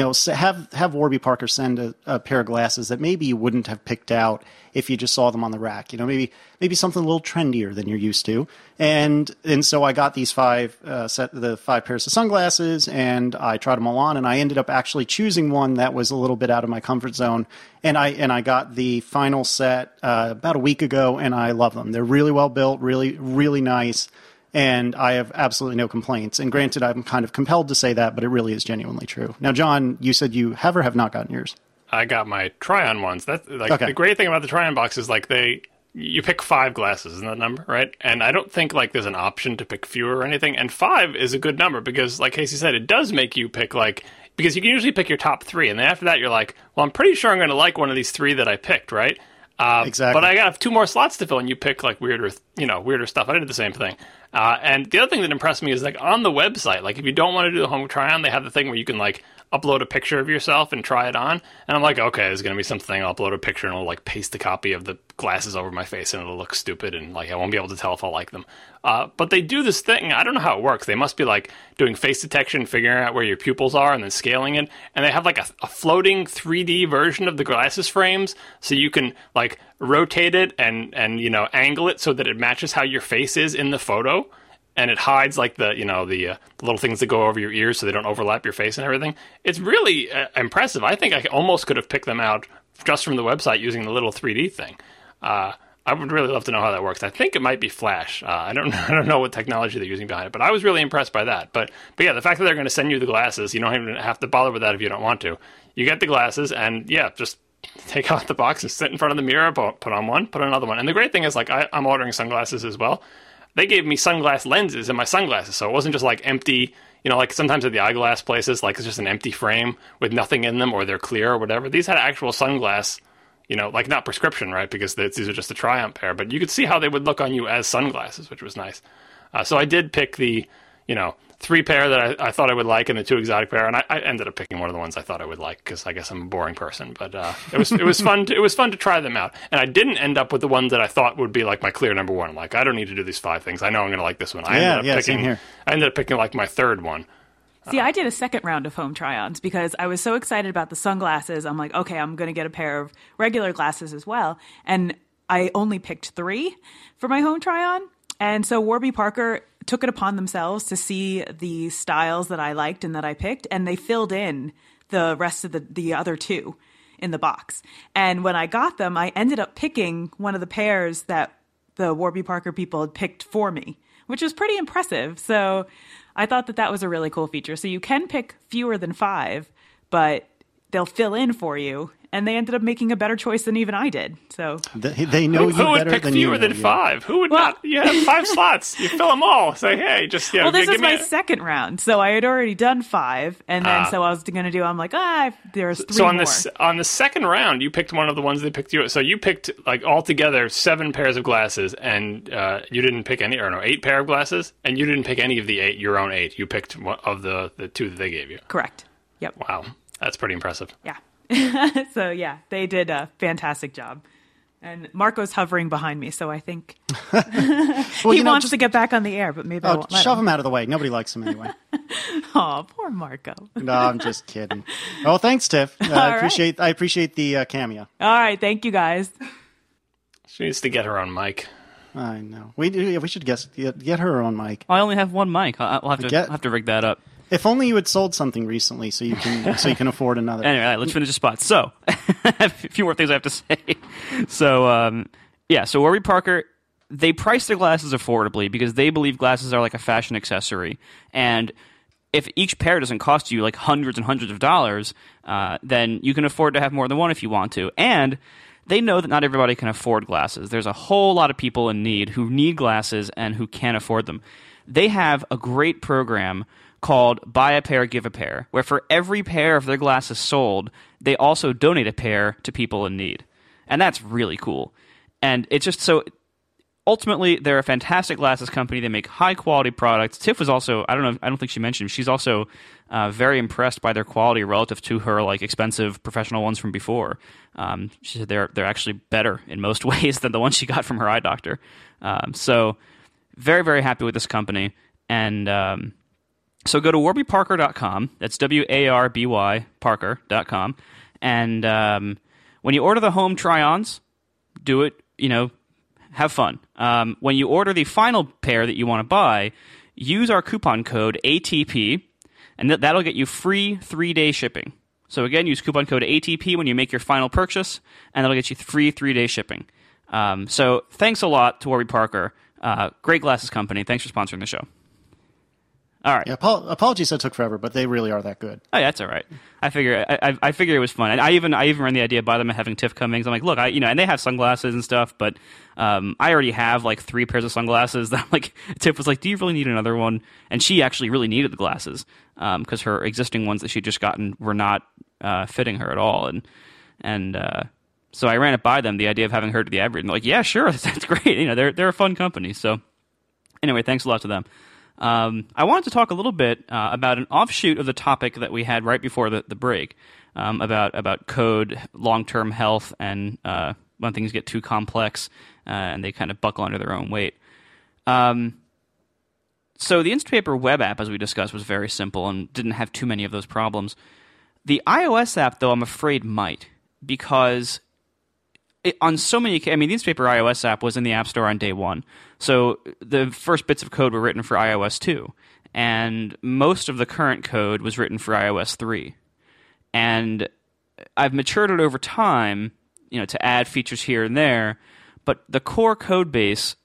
have Warby Parker send a pair of glasses that maybe you wouldn't have picked out if you just saw them on the rack. Maybe something a little trendier than you're used to. And so I got these 5 pairs of sunglasses, and I tried them all on, and I ended up actually choosing one that was a little bit out of my comfort zone. And I got the final set about a week ago, and I love them. They're really well built, really, really nice. And I have absolutely no complaints. And granted, I'm kind of compelled to say that, but it really is genuinely true. Now, John, you said you have or have not gotten yours. I got my try-on ones. That's like okay. The great thing about the try-on box is like you pick 5 glasses, isn't that number, right? And I don't think like there's an option to pick fewer or anything. And 5 is a good number because, like Casey said, it does make you pick because you can usually pick your top 3, and then after that you're like, well, I'm pretty sure I'm going to like one of these 3 that I picked, right? Exactly. But I got 2 more slots to fill, and you pick like weirder stuff. I did the same thing. And the other thing that impressed me is like on the website, like if you don't want to do the home try on, they have the thing where you can like upload a picture of yourself and try it on. And I'm like, okay, there's going to be something. I'll upload a picture and I'll like paste a copy of the glasses over my face and it'll look stupid and like I won't be able to tell if I'll like them. But they do this thing. I don't know how it works. They must be like doing face detection, figuring out where your pupils are and then scaling it. And they have like a floating 3D version of the glasses frames. So you can like rotate it and angle it so that it matches how your face is in the photo. And it hides like the little things that go over your ears so they don't overlap your face and everything. It's really impressive. I think I almost could have picked them out just from the website using the little 3D thing. I would really love to know how that works. I think it might be Flash. I don't know what technology they're using behind it, but I was really impressed by that. But yeah, the fact that they're going to send you the glasses, you don't even have to bother with that if you don't want to. You get the glasses, and yeah, just take out the box and sit in front of the mirror, put on one, put on another one. And the great thing is, like, I'm ordering sunglasses as well. They gave me sunglass lenses in my sunglasses, so it wasn't just like empty, like sometimes at the eyeglass places, like it's just an empty frame with nothing in them, or they're clear or whatever. These had actual sunglass, like not prescription, right? Because these are just a try-on pair, but you could see how they would look on you as sunglasses, which was nice. So I did pick the, 3 pair that I thought I would like and the 2 exotic pair, and I ended up picking one of the ones I thought I would like because I guess I'm a boring person. But it was fun. It was fun to try them out, and I didn't end up with the ones that I thought would be like my clear number one. Like I don't need to do these 5 things. I know I'm going to like this one. I ended up picking like my 3rd one. See, I did a second round of home try-ons because I was so excited about the sunglasses. I'm like, okay, I'm going to get a pair of regular glasses as well, and I only picked 3 for my home try-on, and so Warby Parker took it upon themselves to see the styles that I liked and that I picked, and they filled in the rest of the other 2 in the box. And when I got them, I ended up picking one of the pairs that the Warby Parker people had picked for me, which was pretty impressive. So I thought that was a really cool feature. So you can pick fewer than 5, but they'll fill in for you. And they ended up making a better choice than even I did. So they know you who would better pick than you fewer know than you. 5? Who would not? You have 5 slots. You fill them all. Say, hey, just well, this give is me my second round, so I had already done 5, and then so I was going to do. I'm like, there's 3 So on more. on the second round, you picked one of the ones they picked you. So you picked like altogether 7 pairs of glasses, and you didn't pick any, or no, 8 pair of glasses, and you didn't pick any of the 8. Your own 8. You picked one of the 2 that they gave you. Correct. Yep. Wow, that's pretty impressive. Yeah. So yeah, they did a fantastic job. And Marco's hovering behind me, so I think he wants to get back on the air, but maybe I won't let shove him out of the way. Nobody likes him anyway. Oh, poor Marco. No, I'm just kidding. Oh, thanks, Tiff. I appreciate the cameo. All right, thank you guys. She needs to get her own mic. I know. We should get her on mic. I only have one mic. I'll have to rig that up. If only you had sold something recently, so you can afford another. Anyway, all right, let's finish the spot. So, a few more things I have to say. So, so Warby Parker, they price their glasses affordably because they believe glasses are like a fashion accessory, and if each pair doesn't cost you like hundreds and hundreds of dollars, then you can afford to have more than one if you want to. And they know that not everybody can afford glasses. There's a whole lot of people in need who need glasses and who can't afford them. They have a great program called Buy a Pair, Give a Pair, where for every pair of their glasses sold, they also donate a pair to people in need. And that's really cool. And it's just so... Ultimately, they're a fantastic glasses company. They make high-quality products. Tiff was also... I don't think she mentioned, she's also very impressed by their quality relative to her like expensive professional ones from before. She said they're actually better in most ways than the ones she got from her eye doctor. So very, very happy with this company. And... So go to warbyparker.com. That's WARBY Parker.com. And when you order the home try-ons, do it, have fun. When you order the final pair that you want to buy, use our coupon code ATP, and that'll get you free 3-day shipping. So again, use coupon code ATP when you make your final purchase, and that'll get you free 3-day shipping. So thanks a lot to Warby Parker. Great glasses company. Thanks for sponsoring the show. All right. Yeah, apologies that took forever, but they really are that good. Oh, yeah, that's all right. I figure it was fun. And I even ran the idea by them having Tiff Cummings. I'm like, look, and they have sunglasses and stuff, but I already have like 3 pairs of sunglasses. That I'm like, Tiff was like, do you really need another one? And she actually really needed the glasses because her existing ones that she'd just gotten were not fitting her at all. And so I ran it by them, the idea of having her to the average. And they're like, yeah, sure, that's great. They're a fun company. So anyway, thanks a lot to them. I wanted to talk a little bit about an offshoot of the topic that we had right before the break about code, long-term health, and when things get too complex and they kind of buckle under their own weight. So the Instapaper web app, as we discussed, was very simple and didn't have too many of those problems. The iOS app, though, I'm afraid might, because on so many, the Instapaper iOS app was in the App Store on day one. So the first bits of code were written for iOS 2, and most of the current code was written for iOS 3. And I've matured it over time, to add features here and there, but the core code base,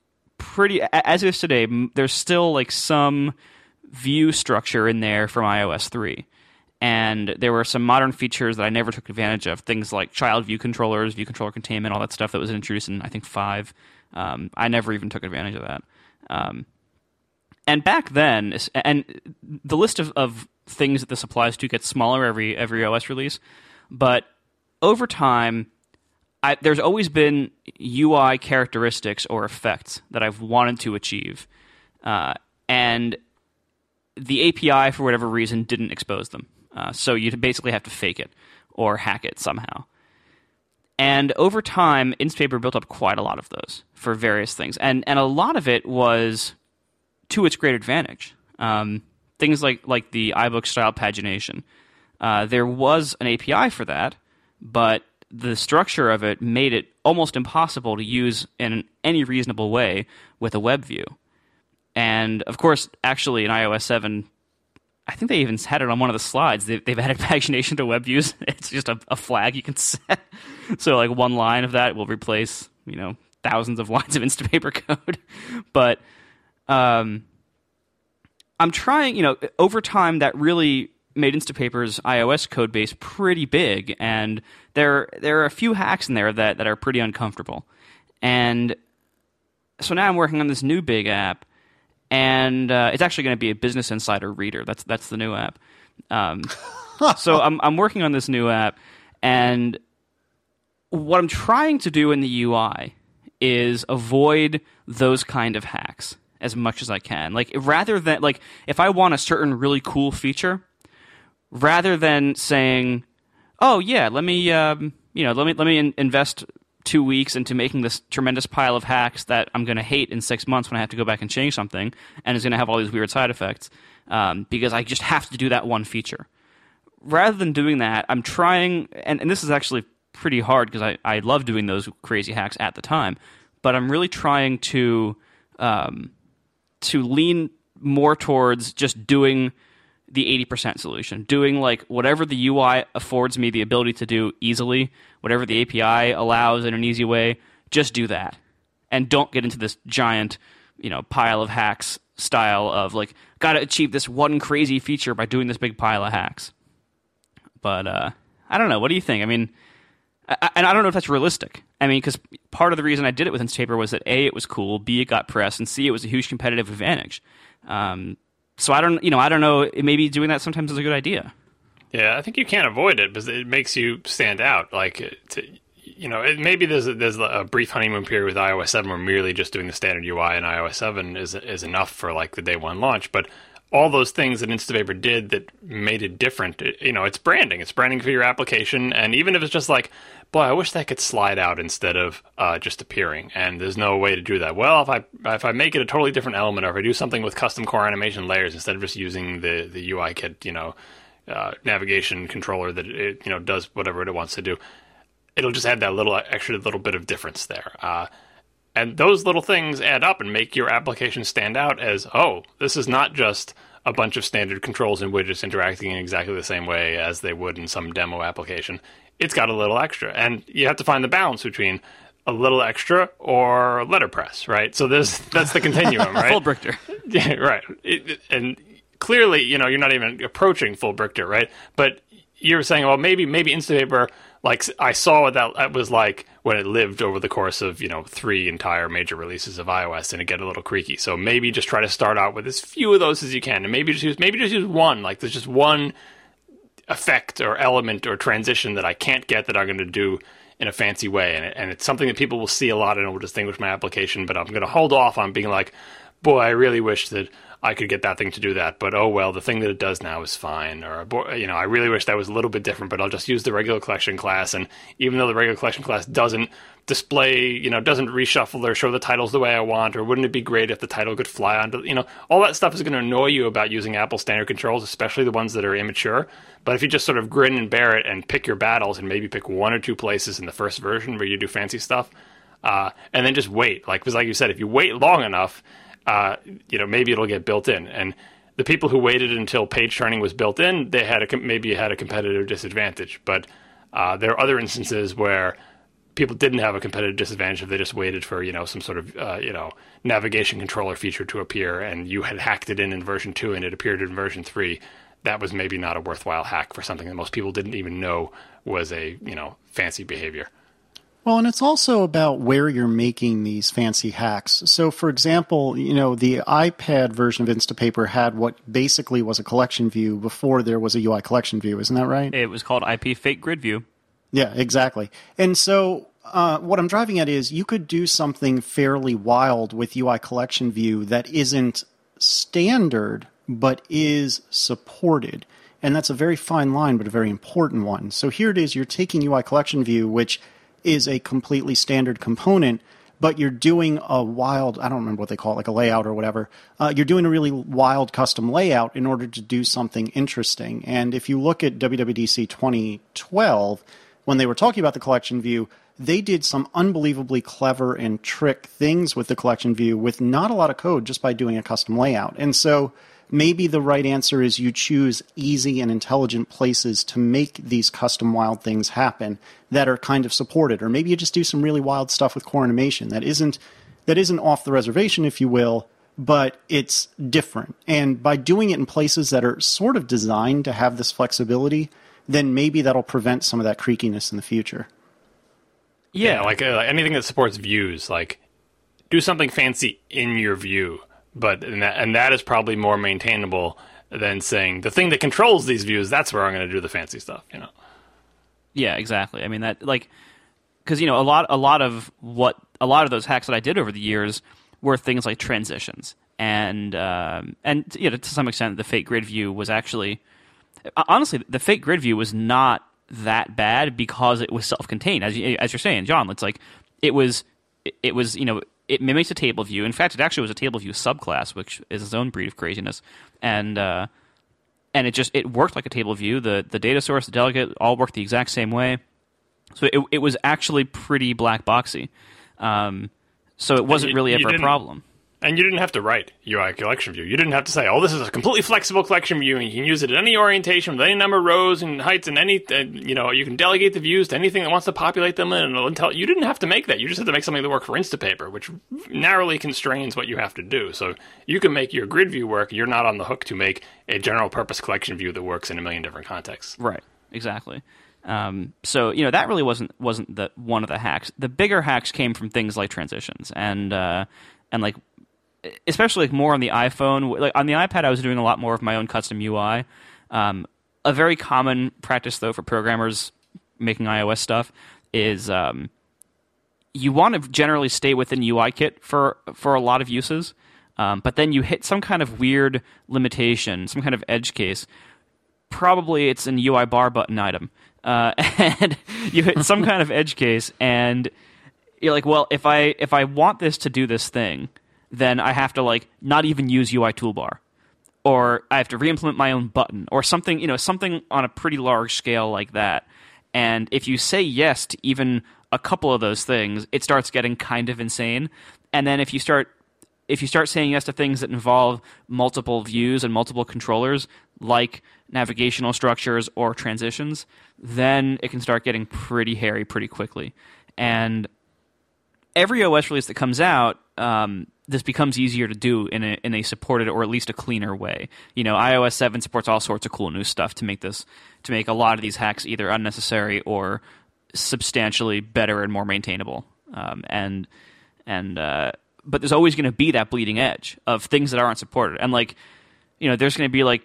as is today, there's still like some view structure in there from iOS 3. And there were some modern features that I never took advantage of, things like child view controllers, view controller containment, all that stuff that was introduced in, I think, 5. I never even took advantage of that. And back then, and the list of things that this applies to gets smaller every OS release, but over time, there's always been UI characteristics or effects that I've wanted to achieve. And the API, for whatever reason, didn't expose them. So you basically have to fake it or hack it somehow. And over time, Instapaper built up quite a lot of those for various things. And a lot of it was to its great advantage. Things like the iBook style pagination. There was an API for that, but the structure of it made it almost impossible to use in any reasonable way with a web view. And, of course, actually in iOS 7... I think they even had it on one of the slides. They've added pagination to web views. It's just a flag you can set. So like one line of that will replace, thousands of lines of Instapaper code. But I'm trying, over time that really made Instapaper's iOS code base pretty big, and there are a few hacks in there that are pretty uncomfortable. And so now I'm working on this new big app, and it's actually going to be a Business Insider reader. That's the new app. So I'm working on this new app, and what I'm trying to do in the UI is avoid those kind of hacks as much as I can. Like, rather than, like, if I want a certain really cool feature, rather than saying, "Oh yeah, let me invest 2 weeks into making this tremendous pile of hacks that I'm going to hate in 6 months when I have to go back and change something, and it's going to have all these weird side effects because I just have to do that one feature." Rather than doing that, I'm trying, and this is actually pretty hard because I love doing those crazy hacks at the time, but I'm really trying to lean more towards just doing the 80% solution, doing like whatever the UI affords me the ability to do easily, whatever the API allows in an easy way, just do that. And don't get into this giant, pile of hacks style of like, got to achieve this one crazy feature by doing this big pile of hacks. But I don't know. What do you think? I mean, and I don't know if that's realistic. I mean, because part of the reason I did it with Instapaper was that A, it was cool, B, it got press, and C, it was a huge competitive advantage. So I don't know. Maybe doing that sometimes is a good idea. Yeah, I think you can't avoid it because it makes you stand out. Like, maybe there's a brief honeymoon period with iOS 7 where merely just doing the standard UI in iOS 7 is enough for like the day one launch. But all those things that Instapaper did that made it different, it's branding. It's branding for your application. And even if it's just like, boy, I wish that could slide out instead of just appearing. And there's no way to do that. Well, if I make it a totally different element, or if I do something with custom core animation layers instead of just using the UI kit, navigation controller that it does whatever it wants to do, it'll just add that extra little bit of difference there. And those little things add up and make your application stand out as, oh, this is not just a bunch of standard controls and widgets interacting in exactly the same way as they would in some demo application. It's got a little extra. And you have to find the balance between a little extra or letterpress, right? So that's the continuum, right? Full Brichter. Yeah, right. And clearly, you're not even approaching full Brichter, right? But you're saying, well, maybe Instapaper, like, I saw what that was like when it lived over the course of, 3 entire major releases of iOS, and it get a little creaky. So maybe just try to start out with as few of those as you can, and maybe just use one. Like, there's just one effect or element or transition that I can't get that I'm going to do in a fancy way, and it's something that people will see a lot and it will distinguish my application. But I'm going to hold off on being like, boy, I really wish that I could get that thing to do that, but oh well, the thing that it does now is fine. Or, I really wish that was a little bit different, but I'll just use the regular collection class. And even though the regular collection class doesn't display, doesn't reshuffle or show the titles the way I want, or wouldn't it be great if the title could fly onto, all that stuff is going to annoy you about using Apple standard controls, especially the ones that are immature. But if you just sort of grin and bear it and pick your battles and maybe pick 1 or 2 places in the first version where you do fancy stuff, and then just wait, because like you said, if you wait long enough, maybe it'll get built in. And the people who waited until page turning was built in, they had a competitive disadvantage. But there are other instances where people didn't have a competitive disadvantage if they just waited for some sort of navigation controller feature to appear, and you had hacked it in version 2 and it appeared in version 3. That was maybe not a worthwhile hack for something that most people didn't even know was a fancy behavior. Well, and it's also about where you're making these fancy hacks. So, for example, the iPad version of Instapaper had what basically was a collection view before there was a UI collection view. Isn't that right? It was called IP Fake Grid View. Yeah, exactly. And so what I'm driving at is you could do something fairly wild with UI collection view that isn't standard, but is supported. And that's a very fine line, but a very important one. So here it is, you're taking UI collection view, which is a completely standard component, but you're doing a wild, I don't remember what they call it, like a layout or whatever. You're doing a really wild custom layout in order to do something interesting. And if you look at WWDC 2012, when they were talking about the collection view, they did some unbelievably clever and trick things with the collection view with not a lot of code, just by doing a custom layout. And so maybe the right answer is you choose easy and intelligent places to make these custom wild things happen that are kind of supported. Or maybe you just do some really wild stuff with core animation that isn't off the reservation, if you will, but it's different. And by doing it in places that are sort of designed to have this flexibility, then maybe that'll prevent some of that creakiness in the future. Yeah, like anything that supports views, like do something fancy in your view, and that is probably more maintainable than saying the thing that controls these views, that's where I'm going to do the fancy stuff, you know. Yeah, exactly. I mean, that, like, because, you know, a lot of those hacks that I did over the years were things like transitions, and you know, to some extent the fake grid view was actually, honestly, the fake grid view was not that bad because it was self-contained, as you're saying, John. It's like it was you know, it mimics a table view. In fact, it actually was a table view subclass, which is its own breed of craziness, and it worked like a table view. The data source, the delegate, all worked the exact same way. So it was actually pretty black boxy. So it wasn't really ever a problem. And you didn't have to write UI collection view. You didn't have to say, oh, this is a completely flexible collection view, and you can use it in any orientation with any number of rows and heights, and you know, you can delegate the views to anything that wants to populate them, and you didn't have to make that. You just had to make something that worked for Instapaper, which narrowly constrains what you have to do. So you can make your grid view work. You're not on the hook to make a general purpose collection view that works in a million different contexts. Right. Exactly. So, you know, that really wasn't one of the hacks. The bigger hacks came from things like transitions and like, especially like more on the iPhone. Like on the iPad, I was doing a lot more of my own custom UI. A very common practice, though, for programmers making iOS stuff is you want to generally stay within UIKit for a lot of uses, but then you hit some kind of weird limitation, some kind of edge case. Probably it's an UI bar button item, and you hit some kind of edge case, and you're like, well, if I want this to do this thing, then I have to like not even use UI toolbar, or I have to reimplement my own button, or something, you know, something on a pretty large scale like that. And if you say yes to even a couple of those things, it starts getting kind of insane. And then if you start saying yes to things that involve multiple views and multiple controllers, like navigational structures or transitions, then it can start getting pretty hairy pretty quickly. And every OS release that comes out, this becomes easier to do in a supported or at least a cleaner way. You know, iOS 7 supports all sorts of cool new stuff to make a lot of these hacks either unnecessary or substantially better and more maintainable. But there's always going to be that bleeding edge of things that aren't supported. And like, you know, there's going to be like,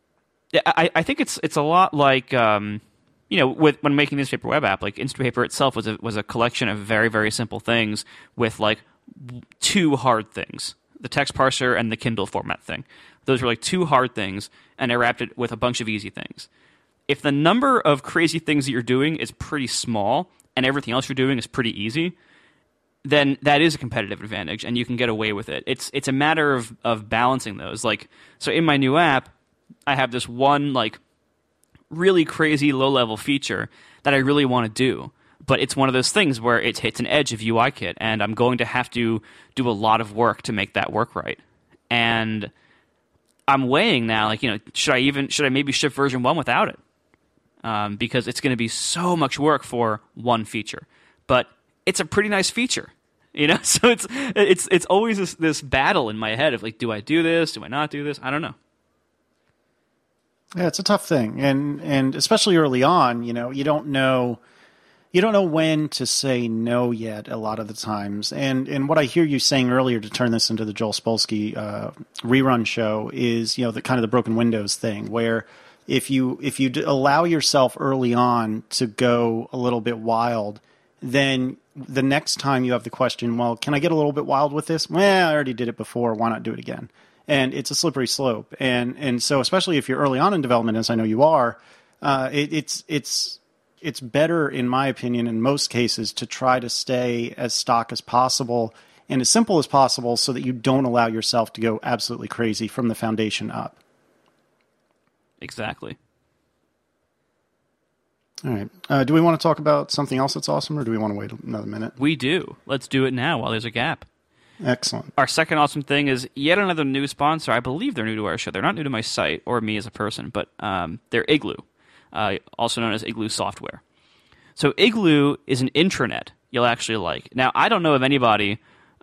I think it's a lot like, you know, when making the Instapaper web app, like Instapaper itself was a collection of very, very simple things with like two hard things, the text parser and the Kindle format thing. Those were like two hard things, and I wrapped it with a bunch of easy things. If the number of crazy things that you're doing is pretty small and everything else you're doing is pretty easy, then that is a competitive advantage, and you can get away with it. It's a matter of balancing those. Like, so in my new app, I have this one like really crazy low-level feature that I really want to do, but it's one of those things where it hits an edge of UIKit, and I'm going to have to do a lot of work to make that work right. And I'm weighing now, like, you know, should I maybe ship version 1 without it? Because it's going to be so much work for one feature. But it's a pretty nice feature, you know? So it's always this battle in my head of like, do I do this? Do I not do this? I don't know. Yeah, it's a tough thing. And especially early on, you know, you don't know when to say no yet a lot of the times. And what I hear you saying earlier, to turn this into the Joel Spolsky rerun show, is, you know, the kind of the broken windows thing, where if you allow yourself early on to go a little bit wild, then the next time you have the question, well, can I get a little bit wild with this? Well, I already did it before. Why not do it again? And it's a slippery slope. And so especially if you're early on in development, as I know you are, it's better, in my opinion, in most cases, to try to stay as stock as possible and as simple as possible so that you don't allow yourself to go absolutely crazy from the foundation up. Exactly. All right. Do we want to talk about something else that's awesome, or do we want to wait another minute? We do. Let's do it now while there's a gap. Excellent. Our second awesome thing is yet another new sponsor. I believe they're new to our show. They're not new to my site or me as a person, but they're Igloo, also known as Igloo Software. So Igloo is an intranet you'll actually like. Now, I don't know of anybody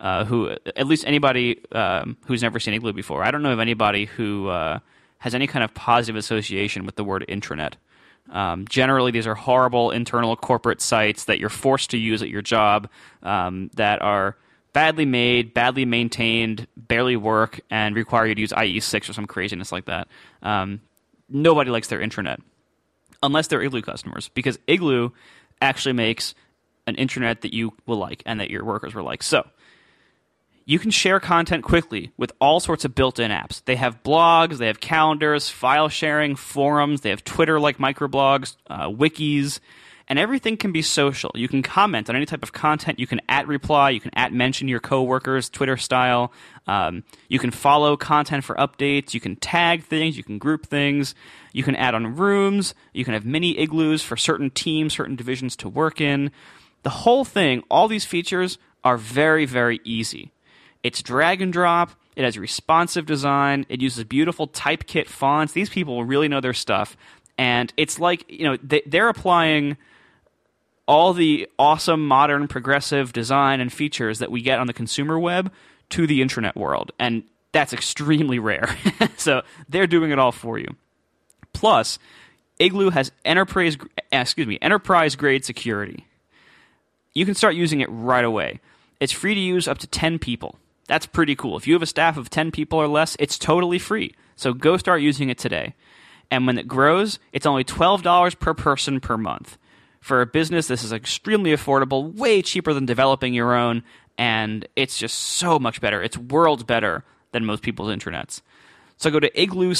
who, at least anybody who's never seen Igloo before, I don't know of anybody who has any kind of positive association with the word intranet. Generally, these are horrible internal corporate sites that you're forced to use at your job that are badly made, badly maintained, barely work, and require you to use IE6 or some craziness like that. Nobody likes their intranet, unless they're Igloo customers, because Igloo actually makes an intranet that you will like and that your workers will like. So you can share content quickly with all sorts of built-in apps. They have blogs, they have calendars, file sharing, forums, they have Twitter-like microblogs, wikis, and everything can be social. You can comment on any type of content. You can @reply. You can @mention your coworkers, Twitter style. You can follow content for updates. You can tag things. You can group things. You can add on rooms. You can have mini igloos for certain teams, certain divisions to work in. The whole thing, all these features are very, very easy. It's drag and drop. It has responsive design. It uses beautiful typekit fonts. These people really know their stuff. And it's like, they're applying all the awesome, modern, progressive design and features that we get on the consumer web to the intranet world. And that's extremely rare. So they're doing it all for you. Plus, Igloo has enterprise-grade security. You can start using it right away. It's free to use up to 10 people. That's pretty cool. If you have a staff of 10 people or less, it's totally free. So go start using it today. And when it grows, it's only $12 per person per month. For a business, this is extremely affordable, way cheaper than developing your own, and it's just so much better. It's worlds better than most people's intranets. So go to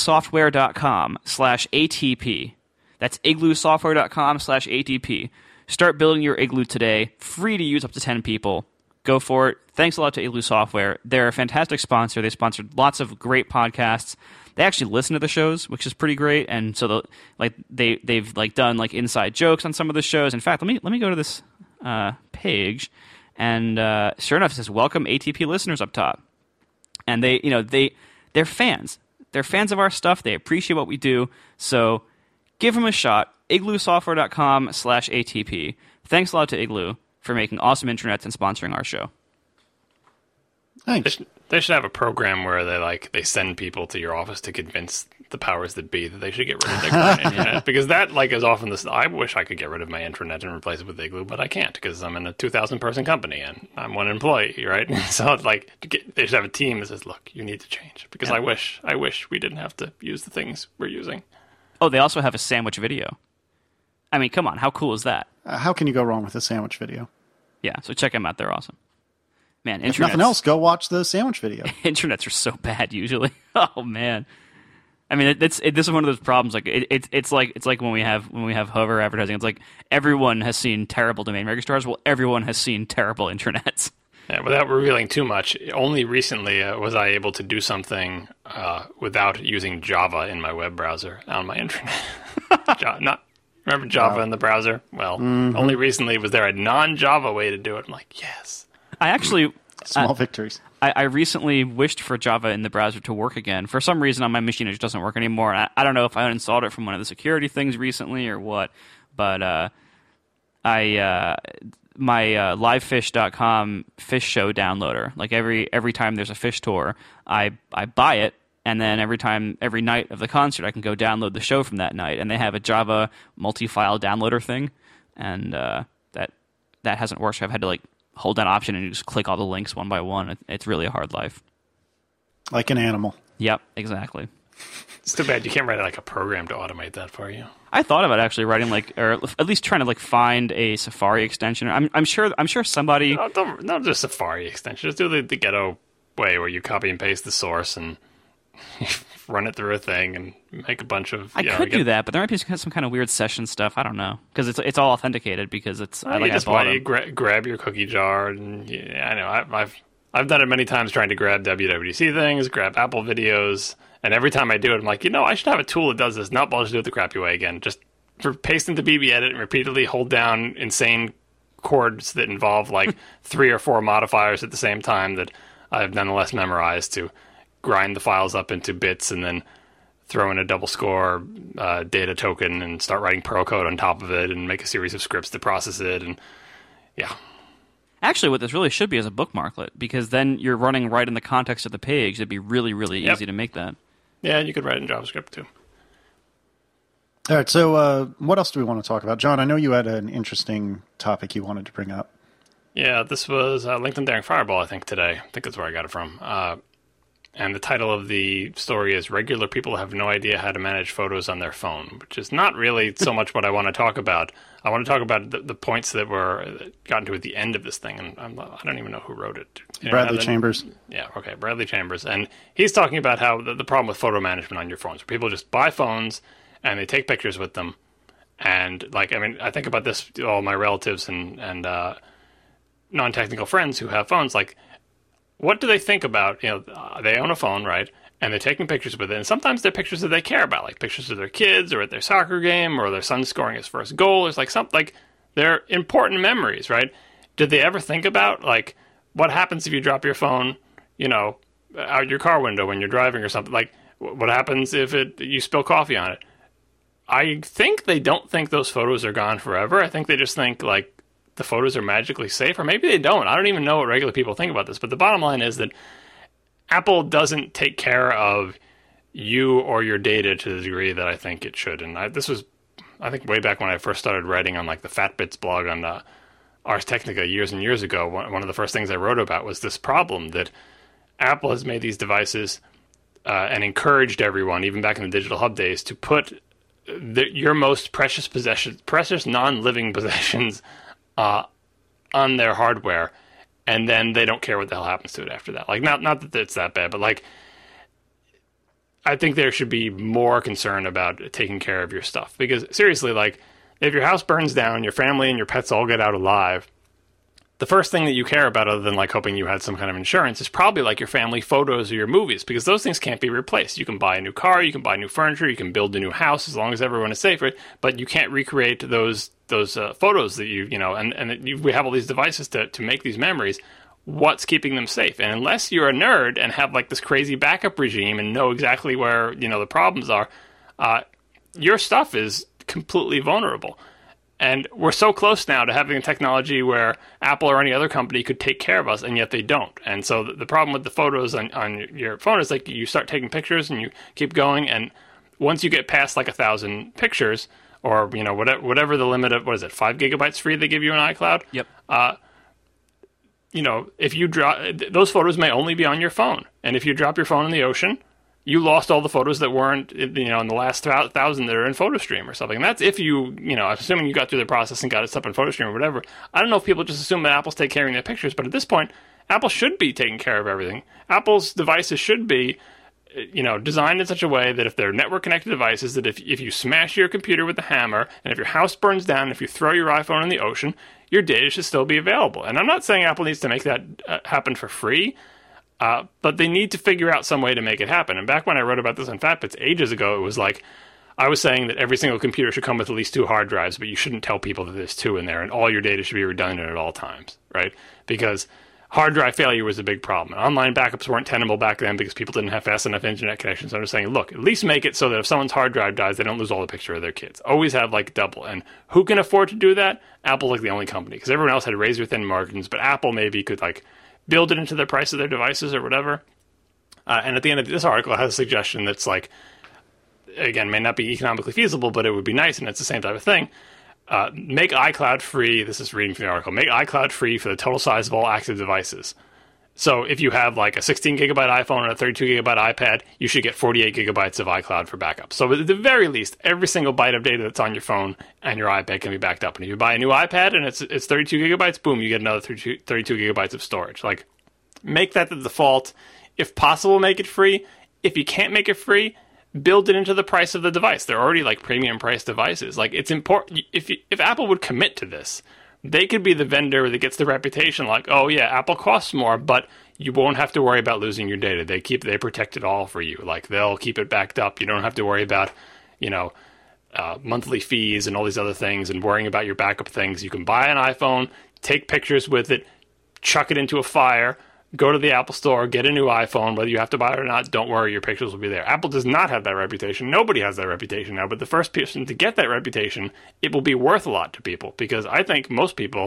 igloosoftware.com/ATP. That's igloosoftware.com/ATP. Start building your Igloo today, free to use up to 10 people. Go for it. Thanks a lot to Igloo Software. They're a fantastic sponsor. They sponsored lots of great podcasts. They actually listen to the shows, which is pretty great. And so they've done inside jokes on some of the shows. In fact, let me go to this page, and sure enough, it says "Welcome ATP listeners" up top. And they're fans. They're fans of our stuff. They appreciate what we do. So give them a shot. igloosoftware.com/ATP. Thanks a lot to Igloo for making awesome intranets and sponsoring our show. Thanks. They should have a program where they send people to your office to convince the powers that be that they should get rid of their current internet, because that is often this. I wish I could get rid of my intranet and replace it with Igloo, but I can't because I'm in a 2,000 person company and I'm one employee, right? So they should have a team that says, "Look, you need to change," because I wish we didn't have to use the things we're using. Oh, they also have a sandwich video. I mean, come on, how cool is that? How can you go wrong with a sandwich video? Yeah, so check them out. They're awesome. Man, if nothing else, go watch the sandwich video. Intranets are so bad usually. Oh man, I mean, this is one of those problems. It's like when we have hover advertising. It's like everyone has seen terrible domain registrars. Well, everyone has seen terrible intranets. Yeah, without revealing too much, only recently was I able to do something without using Java in my web browser on my intranet. Remember Java in the browser? Well, only recently was there a non-Java way to do it. I'm like, yes. I actually... Small victories. I recently wished for Java in the browser to work again. For some reason on my machine it just doesn't work anymore. I don't know if I uninstalled it from one of the security things recently or what, but my livefish.com fish show downloader, every time there's a fish tour, I buy it, and then every night of the concert I can go download the show from that night, and they have a Java multi-file downloader thing, and that hasn't worked, so I've had to hold that option and just click all the links one by one. It's really a hard life. Like an animal. Yep, exactly. It's too bad you can't write a program to automate that for you. I thought about actually writing or at least trying to find a Safari extension. I'm sure somebody. No, don't do a Safari extension. Just do the ghetto way where you copy and paste the source and run it through a thing and make a bunch of. I could do that, but there might be some kind of weird session stuff. I don't know, because it's all authenticated because it's. Grab your cookie jar, and I know I've done it many times trying to grab WWDC things, grab Apple videos, and every time I do it, I'm like, I should have a tool that does this. Nope, I'll just do it the crappy way again. Just paste into BBEdit and repeatedly hold down insane chords that involve 3 or 4 modifiers at the same time that I've nonetheless memorized to grind the files up into bits and then throw in a double score data token and start writing Perl code on top of it and make a series of scripts to process it. And yeah. Actually, what this really should be is a bookmarklet, because then you're running right in the context of the page. It'd be really, really easy to make that. Yeah, you could write it in JavaScript too. All right, so what else do we want to talk about? John, I know you had an interesting topic you wanted to bring up. Yeah, this was LinkedIn Daring Fireball, I think, today. I think that's where I got it from. And the title of the story is Regular People Have No Idea How to Manage Photos on Their Phone, which is not really so much what I want to talk about. I want to talk about the points that were gotten to at the end of this thing, and I don't even know who wrote it. Bradley Chambers. Yeah, okay, Bradley Chambers. And he's talking about how the problem with photo management on your phones, where people just buy phones and they take pictures with them. And, like, I mean, I think about this, all my relatives and non-technical friends who have phones, like, what do they think about, they own a phone, right? And they're taking pictures with it. And sometimes they're pictures that they care about, like pictures of their kids or at their soccer game or their son scoring his first goal. It's like something like they're important memories, right? Did they ever think about, like, what happens if you drop your phone, out your car window when you're driving or something? Like, what happens if you spill coffee on it? I think they don't think those photos are gone forever. I think they just think, like, the photos are magically safe, or maybe they don't. I don't even know what regular people think about this, but the bottom line is that Apple doesn't take care of you or your data to the degree that I think it should. And this was, I think, way back when I first started writing on, like, the FatBits blog on Ars Technica years and years ago. One of the first things I wrote about was this problem that Apple has made these devices and encouraged everyone, even back in the Digital Hub days, to put your most precious possessions, precious non-living possessions, on their hardware, and then they don't care what the hell happens to it after that. Like, not that it's that bad, but, like, I think there should be more concern about taking care of your stuff. Because, seriously, like, if your house burns down, your family and your pets all get out alive, the first thing that you care about, other than, like, hoping you had some kind of insurance, is probably, like, your family photos or your movies, because those things can't be replaced. You can buy a new car, you can buy new furniture, you can build a new house as long as everyone is safe, right? But you can't recreate those photos that we have all these devices to make these memories. What's keeping them safe? And unless you're a nerd and have, like, this crazy backup regime and know exactly where, the problems are, your stuff is completely vulnerable. And we're so close now to having a technology where Apple or any other company could take care of us, and yet they don't. And so the problem with the photos on your phone is, like, you start taking pictures and you keep going, and once you get past, like, 1,000 pictures, or, whatever the limit of, 5 gigabytes free they give you in iCloud? Yep. If you drop, those photos may only be on your phone. And if you drop your phone in the ocean, you lost all the photos that weren't, in the last 1,000 that are in PhotoStream or something. And that's if assuming you got through the process and got it stuff in PhotoStream or whatever. I don't know if people just assume that Apple's taking care of their pictures, but at this point, Apple should be taking care of everything. Apple's devices should be, designed in such a way that if they're network-connected devices, that if you smash your computer with a hammer, and if your house burns down, if you throw your iPhone in the ocean, your data should still be available. And I'm not saying Apple needs to make that happen for free, but they need to figure out some way to make it happen. And back when I wrote about this on FatBits ages ago, it was like, I was saying that every single computer should come with at least 2 hard drives, but you shouldn't tell people that there's 2 in there, and all your data should be redundant at all times, right? Because hard drive failure was a big problem. And online backups weren't tenable back then because people didn't have fast enough internet connections. So I'm just saying, look, at least make it so that if someone's hard drive dies, they don't lose all the picture of their kids. Always have, like, double. And who can afford to do that? Apple's, like, the only company, because everyone else had razor-thin margins, but Apple maybe could, like, build it into the price of their devices or whatever. And at the end of this article, it has a suggestion that's, like, again, may not be economically feasible, but it would be nice, and it's the same type of thing. Make iCloud free. This is reading from the article. Make iCloud free for the total size of all active devices. So if you have, like, a 16 gigabyte iPhone and a 32 gigabyte iPad, you should get 48 gigabytes of iCloud for backup. So at the very least, every single byte of data that's on your phone and your iPad can be backed up. And if you buy a new iPad and it's 32 gigabytes, boom, you get another 32 gigabytes of storage. Like, make that the default. If possible, make it free. If you can't make it free, build it into the price of the device. They're already, like, premium price devices. Like, it's important. If Apple would commit to this, they could be the vendor that gets the reputation, like, oh yeah, Apple costs more, but you won't have to worry about losing your data. They protect it all for you. Like, they'll keep it backed up. You don't have to worry about, monthly fees and all these other things and worrying about your backup things. You can buy an iPhone, take pictures with it, chuck it into a fire, go to the Apple Store, get a new iPhone. Whether you have to buy it or not, don't worry, your pictures will be there. Apple does not have that reputation. Nobody has that reputation now, but the first person to get that reputation, it will be worth a lot to people, because I think most people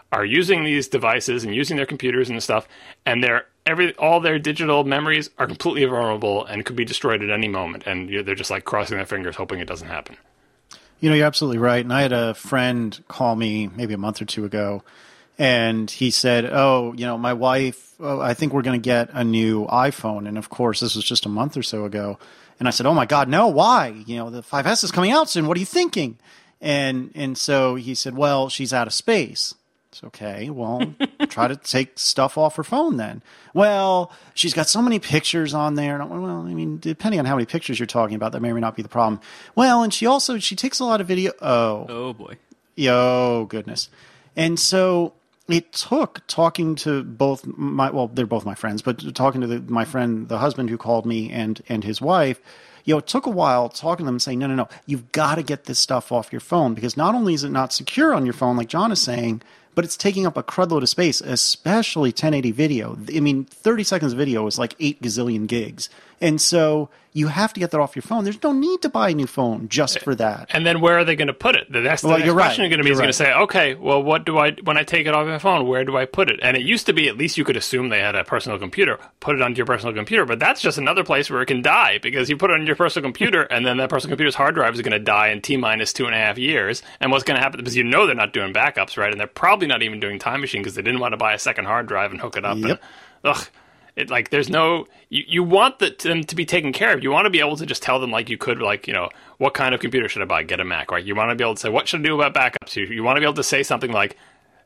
are using these devices and using their computers and stuff, and all their digital memories are completely vulnerable and could be destroyed at any moment. And they're just like crossing their fingers, hoping it doesn't happen. You know, you're absolutely right. And I had a friend call me maybe a month or two ago, and he said, "Oh, you know, my wife, I think we're going to get a new iPhone." And of course, this was just a month or so ago. And I said, "Oh my God, no! Why? You know, the 5S is coming out soon. What are you thinking?" And so he said, "Well, she's out of space." It's okay. Well, try to take stuff off her phone then. Well, she's got so many pictures on there. Well, I mean, depending on how many pictures you're talking about, that may or may not be the problem. Well, and she takes a lot of video. Oh boy. Oh goodness. And so it took talking to they're both my friends, but talking to my friend, the husband who called me and his wife, it took a while talking to them and saying, no, you've got to get this stuff off your phone, because not only is it not secure on your phone, like John is saying, but it's taking up a crud load of space, especially 1080 video. I mean, 30 seconds of video is like 8 gazillion gigs. And so you have to get that off your phone. There's no need to buy a new phone just for that. And then where are they going to put it? That's the next question going to be. Is going to say, okay, well, when I take it off my phone, where do I put it? And it used to be, at least you could assume they had a personal computer, put it onto your personal computer, but that's just another place where it can die, because you put it on your personal computer, and then that personal computer's hard drive is going to die in T-minus 2.5 years. And what's going to happen, because they're not doing backups, right? And they're probably not even doing Time Machine, because they didn't want to buy a second hard drive and hook it up. Yep. There's no, you want them to be taken care of. You want to be able to just tell them, like you could, like, what kind of computer should I buy? Get a Mac, right? You want to be able to say, what should I do about backups? You want to be able to say something like,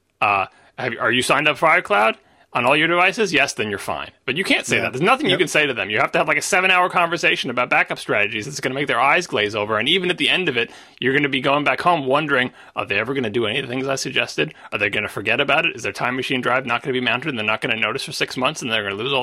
are you signed up for iCloud on all your devices? Yes, then you're fine. But you can't say that. There's nothing you can say to them. You have to have like a 7-hour conversation about backup strategies. It's going to make their eyes glaze over. And even at the end of it, you're going to be going back home wondering, are they ever going to do any of the things I suggested? Are they going to forget about it? Is their Time Machine drive not going to be mounted and they're not going to notice for 6 months and they're going to lose all,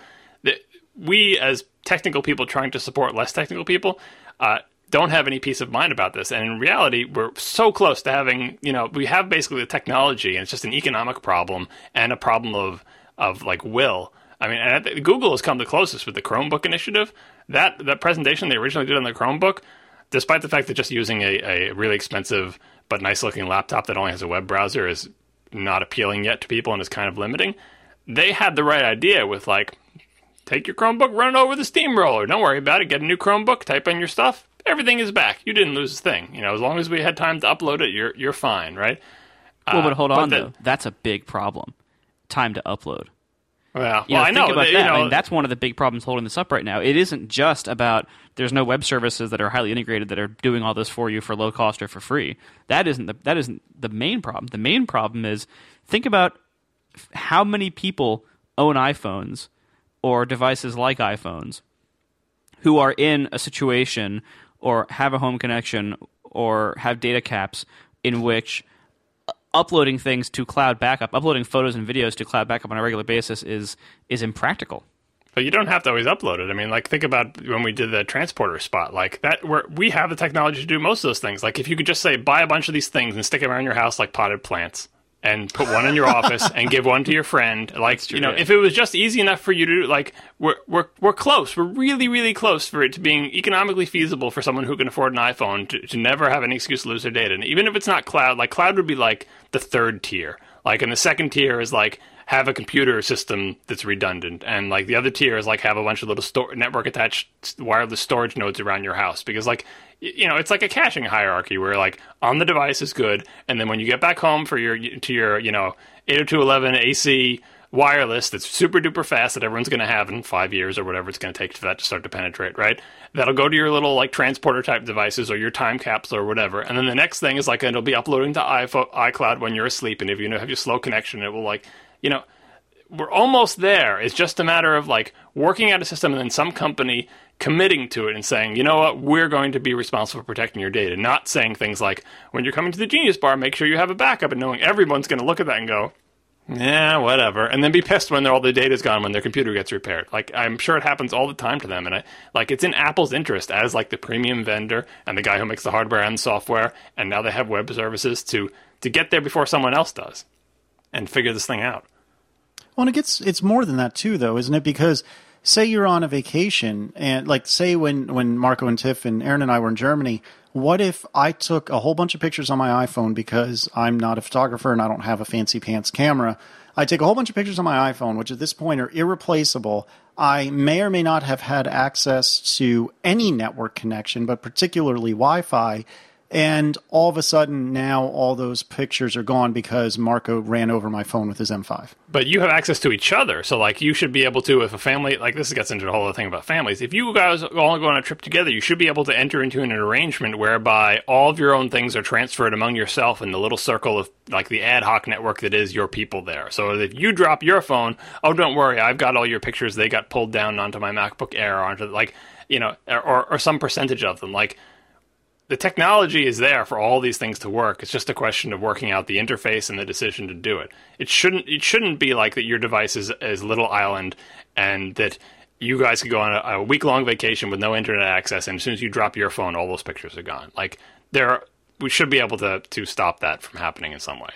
we as technical people trying to support less technical people, don't have any peace of mind about this. And in reality, we're so close to having, we have basically the technology, and it's just an economic problem and a problem of like will. I mean, and Google has come the closest with the Chromebook initiative. That presentation they originally did on the Chromebook, despite the fact that just using a really expensive but nice-looking laptop that only has a web browser is not appealing yet to people and is kind of limiting, they had the right idea with, like, take your Chromebook, run it over the steamroller. Don't worry about it. Get a new Chromebook, type in your stuff. Everything is back. You didn't lose a thing. As long as we had time to upload it, you're fine, right? Well, but hold on, though. That's a big problem. Time to upload. Well, I know. Think about that. I mean, that's one of the big problems holding this up right now. It isn't just about there's no web services that are highly integrated that are doing all this for you for low cost or for free. That isn't the main problem. The main problem is, think about how many people own iPhones or devices like iPhones who are in a situation or have a home connection or have data caps in which uploading things to cloud backup, uploading photos and videos to cloud backup on a regular basis is impractical. But you don't have to always upload it. I mean, like, think about when we did the transporter spot. Like, we have the technology to do most of those things. Like, if you could just say, buy a bunch of these things and stick them around your house like potted plants, and put one in your office and give one to your friend. Like, true, if it was just easy enough for you to do, like, we're close. We're really, really close for it to being economically feasible for someone who can afford an iPhone to never have any excuse to lose their data. And even if it's not cloud, like, cloud would be like the third tier. Like, and the second tier is like, have a computer system that's redundant. And like the other tier is like, have a bunch of little network attached wireless storage nodes around your house. Because like, it's like a caching hierarchy where like on the device is good. And then when you get back home to your 802.11 AC wireless that's super duper fast that everyone's going to have in 5 years or whatever it's going to take for that to start to penetrate, right? That'll go to your little like transporter type devices or your time capsule or whatever. And then the next thing is like, it'll be uploading to iCloud when you're asleep. And if you have your slow connection, it will like, we're almost there. It's just a matter of like working out a system and then some company committing to it and saying, you know what, we're going to be responsible for protecting your data. Not saying things like, when you're coming to the Genius Bar, make sure you have a backup, and knowing everyone's going to look at that and go, yeah, whatever. And then be pissed when all the data's gone when their computer gets repaired. Like, I'm sure it happens all the time to them. And it's in Apple's interest as like the premium vendor and the guy who makes the hardware and the software. And now they have web services to get there before someone else does and figure this thing out. Well, and it's more than that too, though, isn't it? Because say you're on a vacation, and like say when Marco and Tiff and Aaron and I were in Germany, what if I took a whole bunch of pictures on my iPhone because I'm not a photographer and I don't have a fancy pants camera? I take a whole bunch of pictures on my iPhone, which at this point are irreplaceable. I may or may not have had access to any network connection, but particularly Wi-Fi. And all of a sudden, now all those pictures are gone because Marco ran over my phone with his M5. But you have access to each other. So, like, you should be able to, if a family, like, this gets into the whole other thing about families. If you guys all go on a trip together, you should be able to enter into an arrangement whereby all of your own things are transferred among yourself in the little circle of, like, the ad hoc network that is your people there. So if you drop your phone, oh, don't worry, I've got all your pictures. They got pulled down onto my MacBook Air, onto, like, you know, or some percentage of them. Like, the technology is there for all these things to work. It's just a question of working out the interface and the decision to do it. It shouldn't be like that your device is little island and that you guys could go on a week-long vacation with no internet access, and as soon as you drop your phone, all those pictures are gone. Like, we should be able to stop that from happening in some way.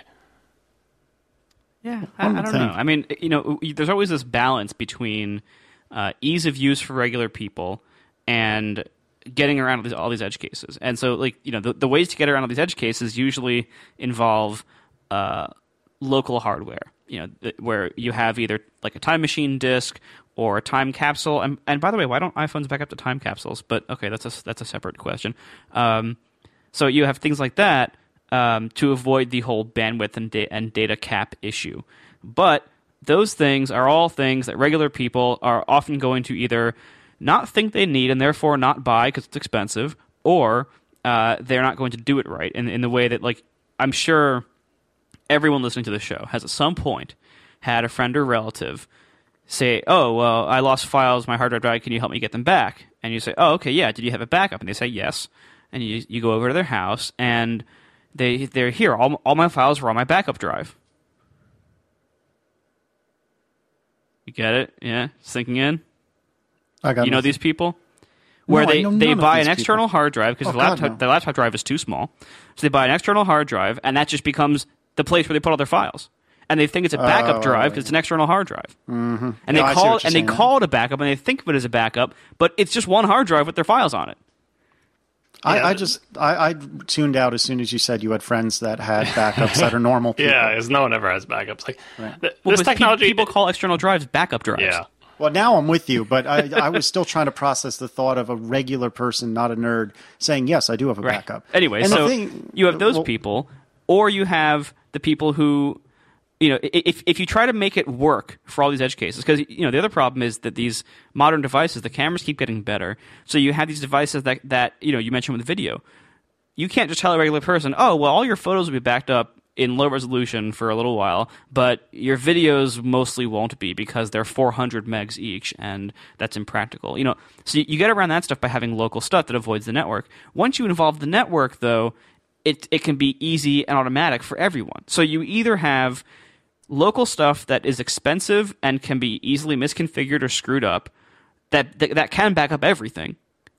Yeah, I don't know. I mean, you know, there's always this balance between ease of use for regular people and getting around all these edge cases. And so, like, you know, the ways to get around all these edge cases usually involve local hardware, you know, where you have either like a time machine disk or a time capsule. And by the way, why don't iPhones back up to time capsules? But okay, that's a separate question. So you have things like that to avoid the whole bandwidth and data cap issue. But those things are all things that regular people are often going to either not think they need and therefore not buy because it's expensive, or they're not going to do it right in the way that, like, I'm sure everyone listening to the show has at some point had a friend or relative say, oh, well, I lost files, my hard drive died, can you help me get them back? And you say, oh, okay, yeah, did you have a backup? And they say yes. And you go over to their house, and they're here, all my files were on my backup drive. You get it? Yeah? Sinking in? I got you know nothing. These people? Where they buy an external hard drive because their laptop drive is too small. So they buy an external hard drive, and that just becomes the place where they put all their files. And they think it's a backup drive because it's an external hard drive. Mm-hmm. And they call it a backup, and they think of it as a backup, but it's just one hard drive with their files on it. I tuned out as soon as you said you had friends that had backups that are normal people. Yeah, because no one ever has backups. Like, right. This technology, people call external drives backup drives. Yeah. Well, now I'm with you, but I was still trying to process the thought of a regular person, not a nerd, saying, yes, I do have a backup. Anyway, and so you have those people, or you have the people who, you know, if you try to make it work for all these edge cases, because, you know, the other problem is that these modern devices, the cameras keep getting better. So you have these devices that you know, you mentioned with video. You can't just tell a regular person, oh, well, all your photos will be backed up in low resolution for a little while, but your videos mostly won't be because they're 400 megs each, and that's impractical. You know, so you get around that stuff by having local stuff that avoids the network. Once you involve the network, though, it can be easy and automatic for everyone. So you either have local stuff that is expensive and can be easily misconfigured or screwed up that can back up everything,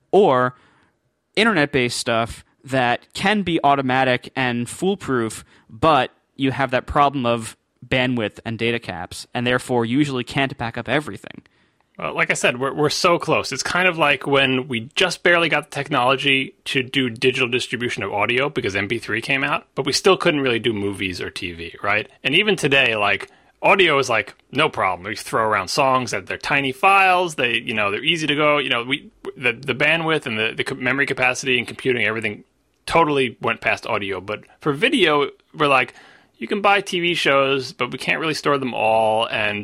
or internet-based stuff that can be automatic and foolproof, but you have that problem of bandwidth and data caps, and therefore usually can't back up everything. Well, like I said, we're so close. It's kind of like when we just barely got the technology to do digital distribution of audio because MP3 came out, but we still couldn't really do movies or TV, right? And even today, like, audio is like no problem. We throw around songs that they're tiny files. They're easy to go. You know, the bandwidth and the memory capacity and computing, everything totally went past audio. But for video, we're like, you can buy TV shows, but we can't really store them all, and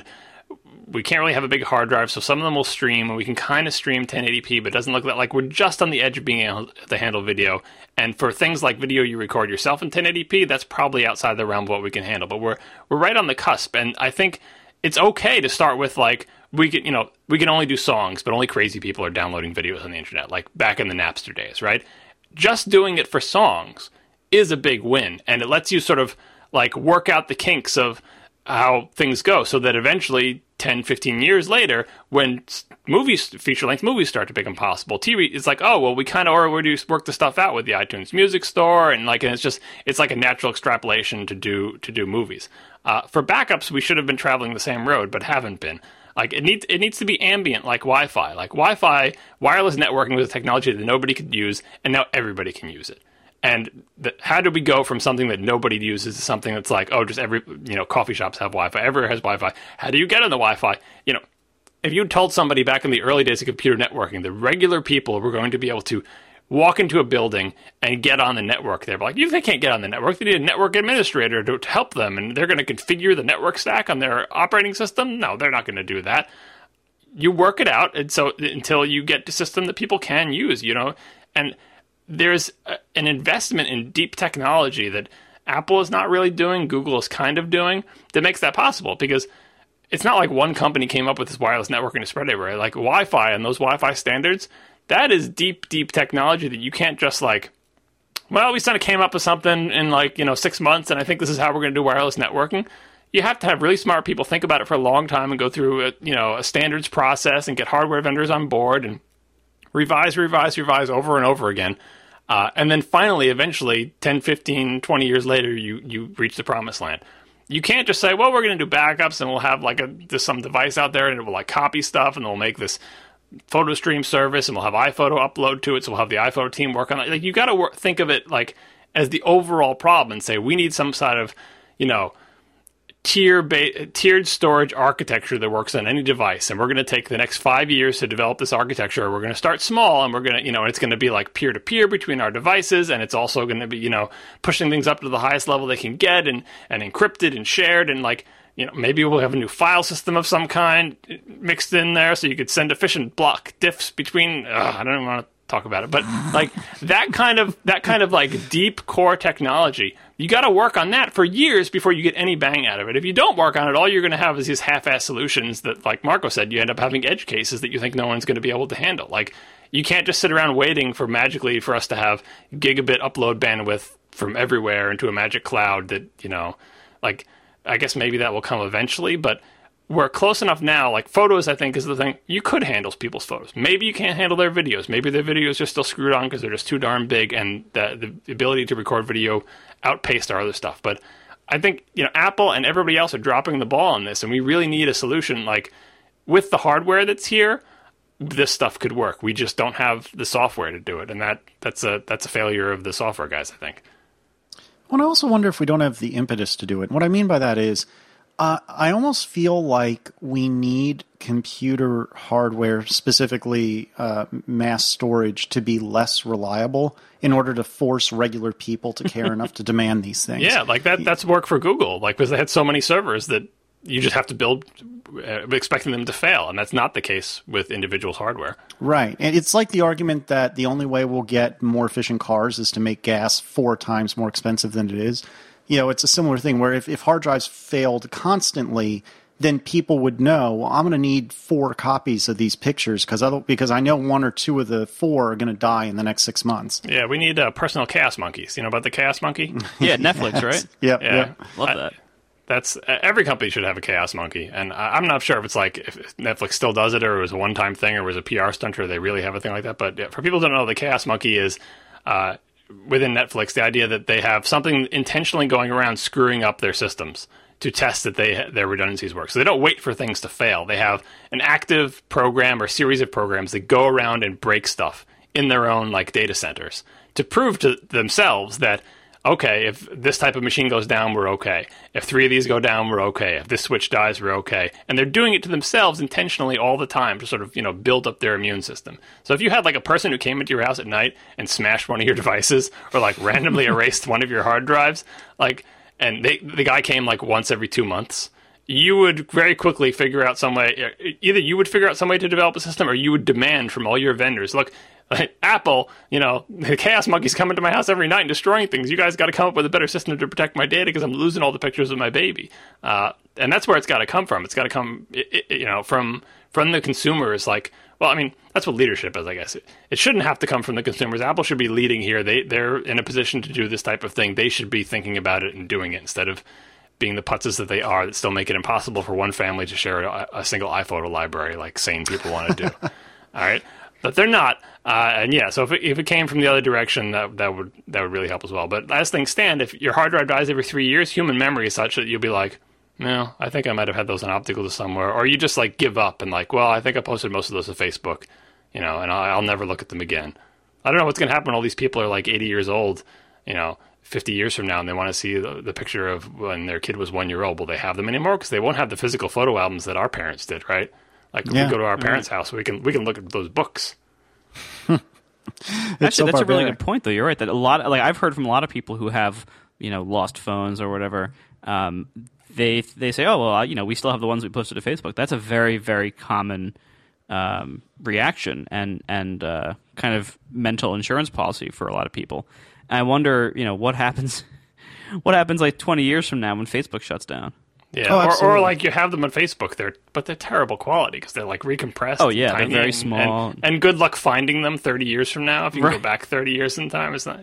we can't really have a big hard drive, so some of them will stream, and we can kind of stream 1080p, but it doesn't look like we're just on the edge of being able to handle video. And for things like video you record yourself in 1080p, that's probably outside the realm of what we can handle. But we're right on the cusp, and I think it's okay to start with, like, we can only do songs, but only crazy people are downloading videos on the internet, like back in the Napster days, right? Just doing it for songs is a big win, and it lets you sort of like work out the kinks of how things go, so that eventually 10, 15 years later, when feature-length movies start to become possible, TV, it's like, oh, well, we kind of already worked the stuff out with the iTunes Music Store, and it's like a natural extrapolation to do movies. For backups, we should have been traveling the same road, but haven't been. Like it needs to be ambient, like Wi-Fi. Like Wi-Fi, wireless networking was a technology that nobody could use, and now everybody can use it. And how do we go from something that nobody uses to something that's like, oh, just every, coffee shops have Wi-Fi, everywhere has Wi-Fi. How do you get on the Wi-Fi? If you told somebody back in the early days of computer networking, the regular people were going to be able to walk into a building and get on the network, they're like, they can't get on the network. They need a network administrator to help them, and they're going to configure the network stack on their operating system. No, they're not going to do that. You work it out, and so until you get a system that people can use, and there's an investment in deep technology that Apple is not really doing, Google is kind of doing, that makes that possible, because it's not like one company came up with this wireless networking to spread everywhere. Like Wi-Fi and those Wi-Fi standards, that is deep, deep technology that you can't just like, well, we kind of came up with something in 6 months, and I think this is how we're going to do wireless networking. You have to have really smart people think about it for a long time and go through a standards process and get hardware vendors on board and revise over and over again. And then finally, eventually, 10, 15, 20 years later, you reach the promised land. You can't just say, well, we're going to do backups and we'll have there's some device out there and it will copy stuff and we'll make this photo stream service and we'll have iPhoto upload to it, so we'll have the iPhoto team work on it. Like, you got to think of it like as the overall problem and say, we need some sort of, tiered storage architecture that works on any device, and we're going to take the next 5 years to develop this architecture. We're going to start small, and we're going to, it's going to be like peer-to-peer between our devices, and it's also going to be, pushing things up to the highest level they can get, and encrypted and shared, and maybe we'll have a new file system of some kind mixed in there, so you could send efficient block diffs between. I don't even want to talk about it, but that kind of like deep core technology, you got to work on that for years before you get any bang out of it. If you don't work on it, all you're going to have is these half-ass solutions that, like Marco said, you end up having edge cases that you think no one's going to be able to handle. Like, you can't just sit around waiting for magically for us to have gigabit upload bandwidth from everywhere into a magic cloud that, I guess maybe that will come eventually, but we're close enough now. Like, photos, I think, is the thing. You could handle people's photos. Maybe you can't handle their videos. Maybe their videos are still screwed on because they're just too darn big, and the ability to record video outpaced our other stuff. But I think, Apple and everybody else are dropping the ball on this, and we really need a solution. Like, with the hardware that's here, this stuff could work. We just don't have the software to do it, and that's a failure of the software guys, I think. Well, I also wonder if we don't have the impetus to do it. What I mean by that is, I almost feel like we need computer hardware, specifically mass storage, to be less reliable in order to force regular people to care enough to demand these things. Yeah, like that's work for Google, because they had so many servers that you just have to build expecting them to fail, and that's not the case with individual hardware. Right, and it's like the argument that the only way we'll get more efficient cars is to make gas 4 times more expensive than it is. It's a similar thing where if hard drives failed constantly, then people would know, well, I'm going to need 4 copies of these pictures because I know 1 or 2 of the 4 are going to die in the next 6 months. Yeah, we need personal chaos monkeys. You know about the chaos monkey? Yeah, Netflix, right? Yep, yeah. Yep. Love that. That's every company should have a chaos monkey, and I'm not sure if it's like if Netflix still does it, or it was a one-time thing, or it was a PR stunt, or they really have a thing like that. But yeah, for people who don't know, the chaos monkey is within Netflix, the idea that they have something intentionally going around screwing up their systems to test that their redundancies work. So they don't wait for things to fail. They have an active program or series of programs that go around and break stuff in their own data centers to prove to themselves that, okay, if this type of machine goes down, we're okay. If 3 of these go down, we're okay. If this switch dies, we're okay. And they're doing it to themselves intentionally all the time to sort of, build up their immune system. So if you had a person who came into your house at night and smashed one of your devices or randomly erased one of your hard drives, and the guy came once every 2 months, you would very quickly figure out some way. Either you would figure out some way to develop a system, or you would demand from all your vendors, look, Apple, the Chaos Monkey's coming to my house every night and destroying things. You guys got to come up with a better system to protect my data because I'm losing all the pictures of my baby. And that's where it's got to come from. It's got to come, from the consumers. That's what leadership is, I guess. It shouldn't have to come from the consumers. Apple should be leading here. They're in a position to do this type of thing. They should be thinking about it and doing it instead of being the putzes that they are that still make it impossible for one family to share a single iPhoto library like sane people want to do. All right? But they're not. And yeah, so if it came from the other direction, that would really help as well. But as things stand, if your hard drive dies every 3 years, human memory is such that you'll be like, No, I think I might have had those on optical somewhere. Or you just like give up and like, well, I think I posted most of those to Facebook, and I'll never look at them again. I don't know what's going to happen when all these people are like 80 years old, 50 years from now, and they want to see the picture of when their kid was 1 year old. Will they have them anymore? Because they won't have the physical photo albums that our parents did, right? Like if we go to our parents' house, we can look at those books. Actually, that's a really good point, though. You're right that a lot, like I've heard from a lot of people who have lost phones or whatever. They say, oh well, we still have the ones we posted to Facebook. That's a very, very common reaction and kind of mental insurance policy for a lot of people. And I wonder, what happens like 20 years from now when Facebook shuts down. Yeah, or like you have them on Facebook, but they're terrible quality because they're like recompressed. Oh yeah, tiny they're very small. And good luck finding them 30 years from now. If you can go back 30 years in time, it's not.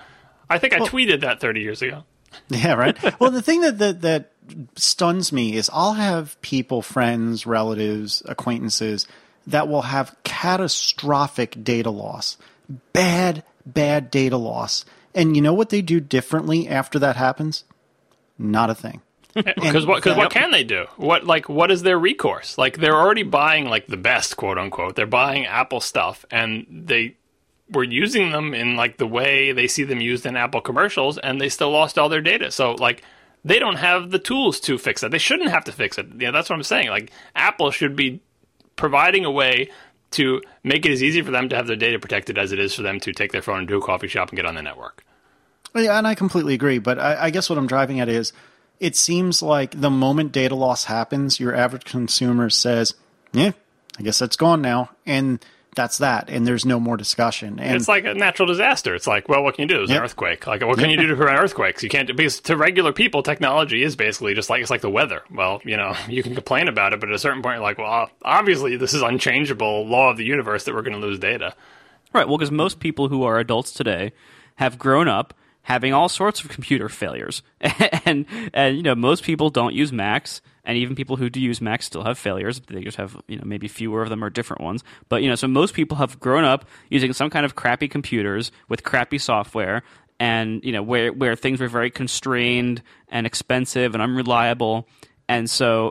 I think I tweeted that 30 years ago. Yeah, right. Well, the thing that stuns me is I'll have people, friends, relatives, acquaintances that will have catastrophic data loss, bad data loss, and you know what they do differently after that happens? Not a thing. Because what can they do? What is their recourse? Like they're already buying like the best, quote unquote. They're buying Apple stuff, and they were using them in like the way they see them used in Apple commercials, and they still lost all their data. So like they don't have the tools to fix it. They shouldn't have to fix it. Yeah, that's what I'm saying. Like Apple should be providing a way to make it as easy for them to have their data protected as it is for them to take their phone and do a coffee shop and get on the network. Yeah, and I completely agree. But I guess what I'm driving at is, it seems like the moment data loss happens, your average consumer says, yeah, I guess that's gone now. And that's that. And there's no more discussion. And it's like a natural disaster. It's like, well, what can you do? There's an earthquake. Like, what can you do to prevent earthquakes? You can't, because to regular people, technology is basically just like, it's like the weather. Well, you can complain about it, but at a certain point, you're like, well, obviously this is unchangeable law of the universe that we're going to lose data. Right. Well, because most people who are adults today have grown up having all sorts of computer failures. and most people don't use Macs, and even people who do use Macs still have failures. They just have, maybe fewer of them or different ones. But, so most people have grown up using some kind of crappy computers with crappy software, and, where things were very constrained and expensive and unreliable. And so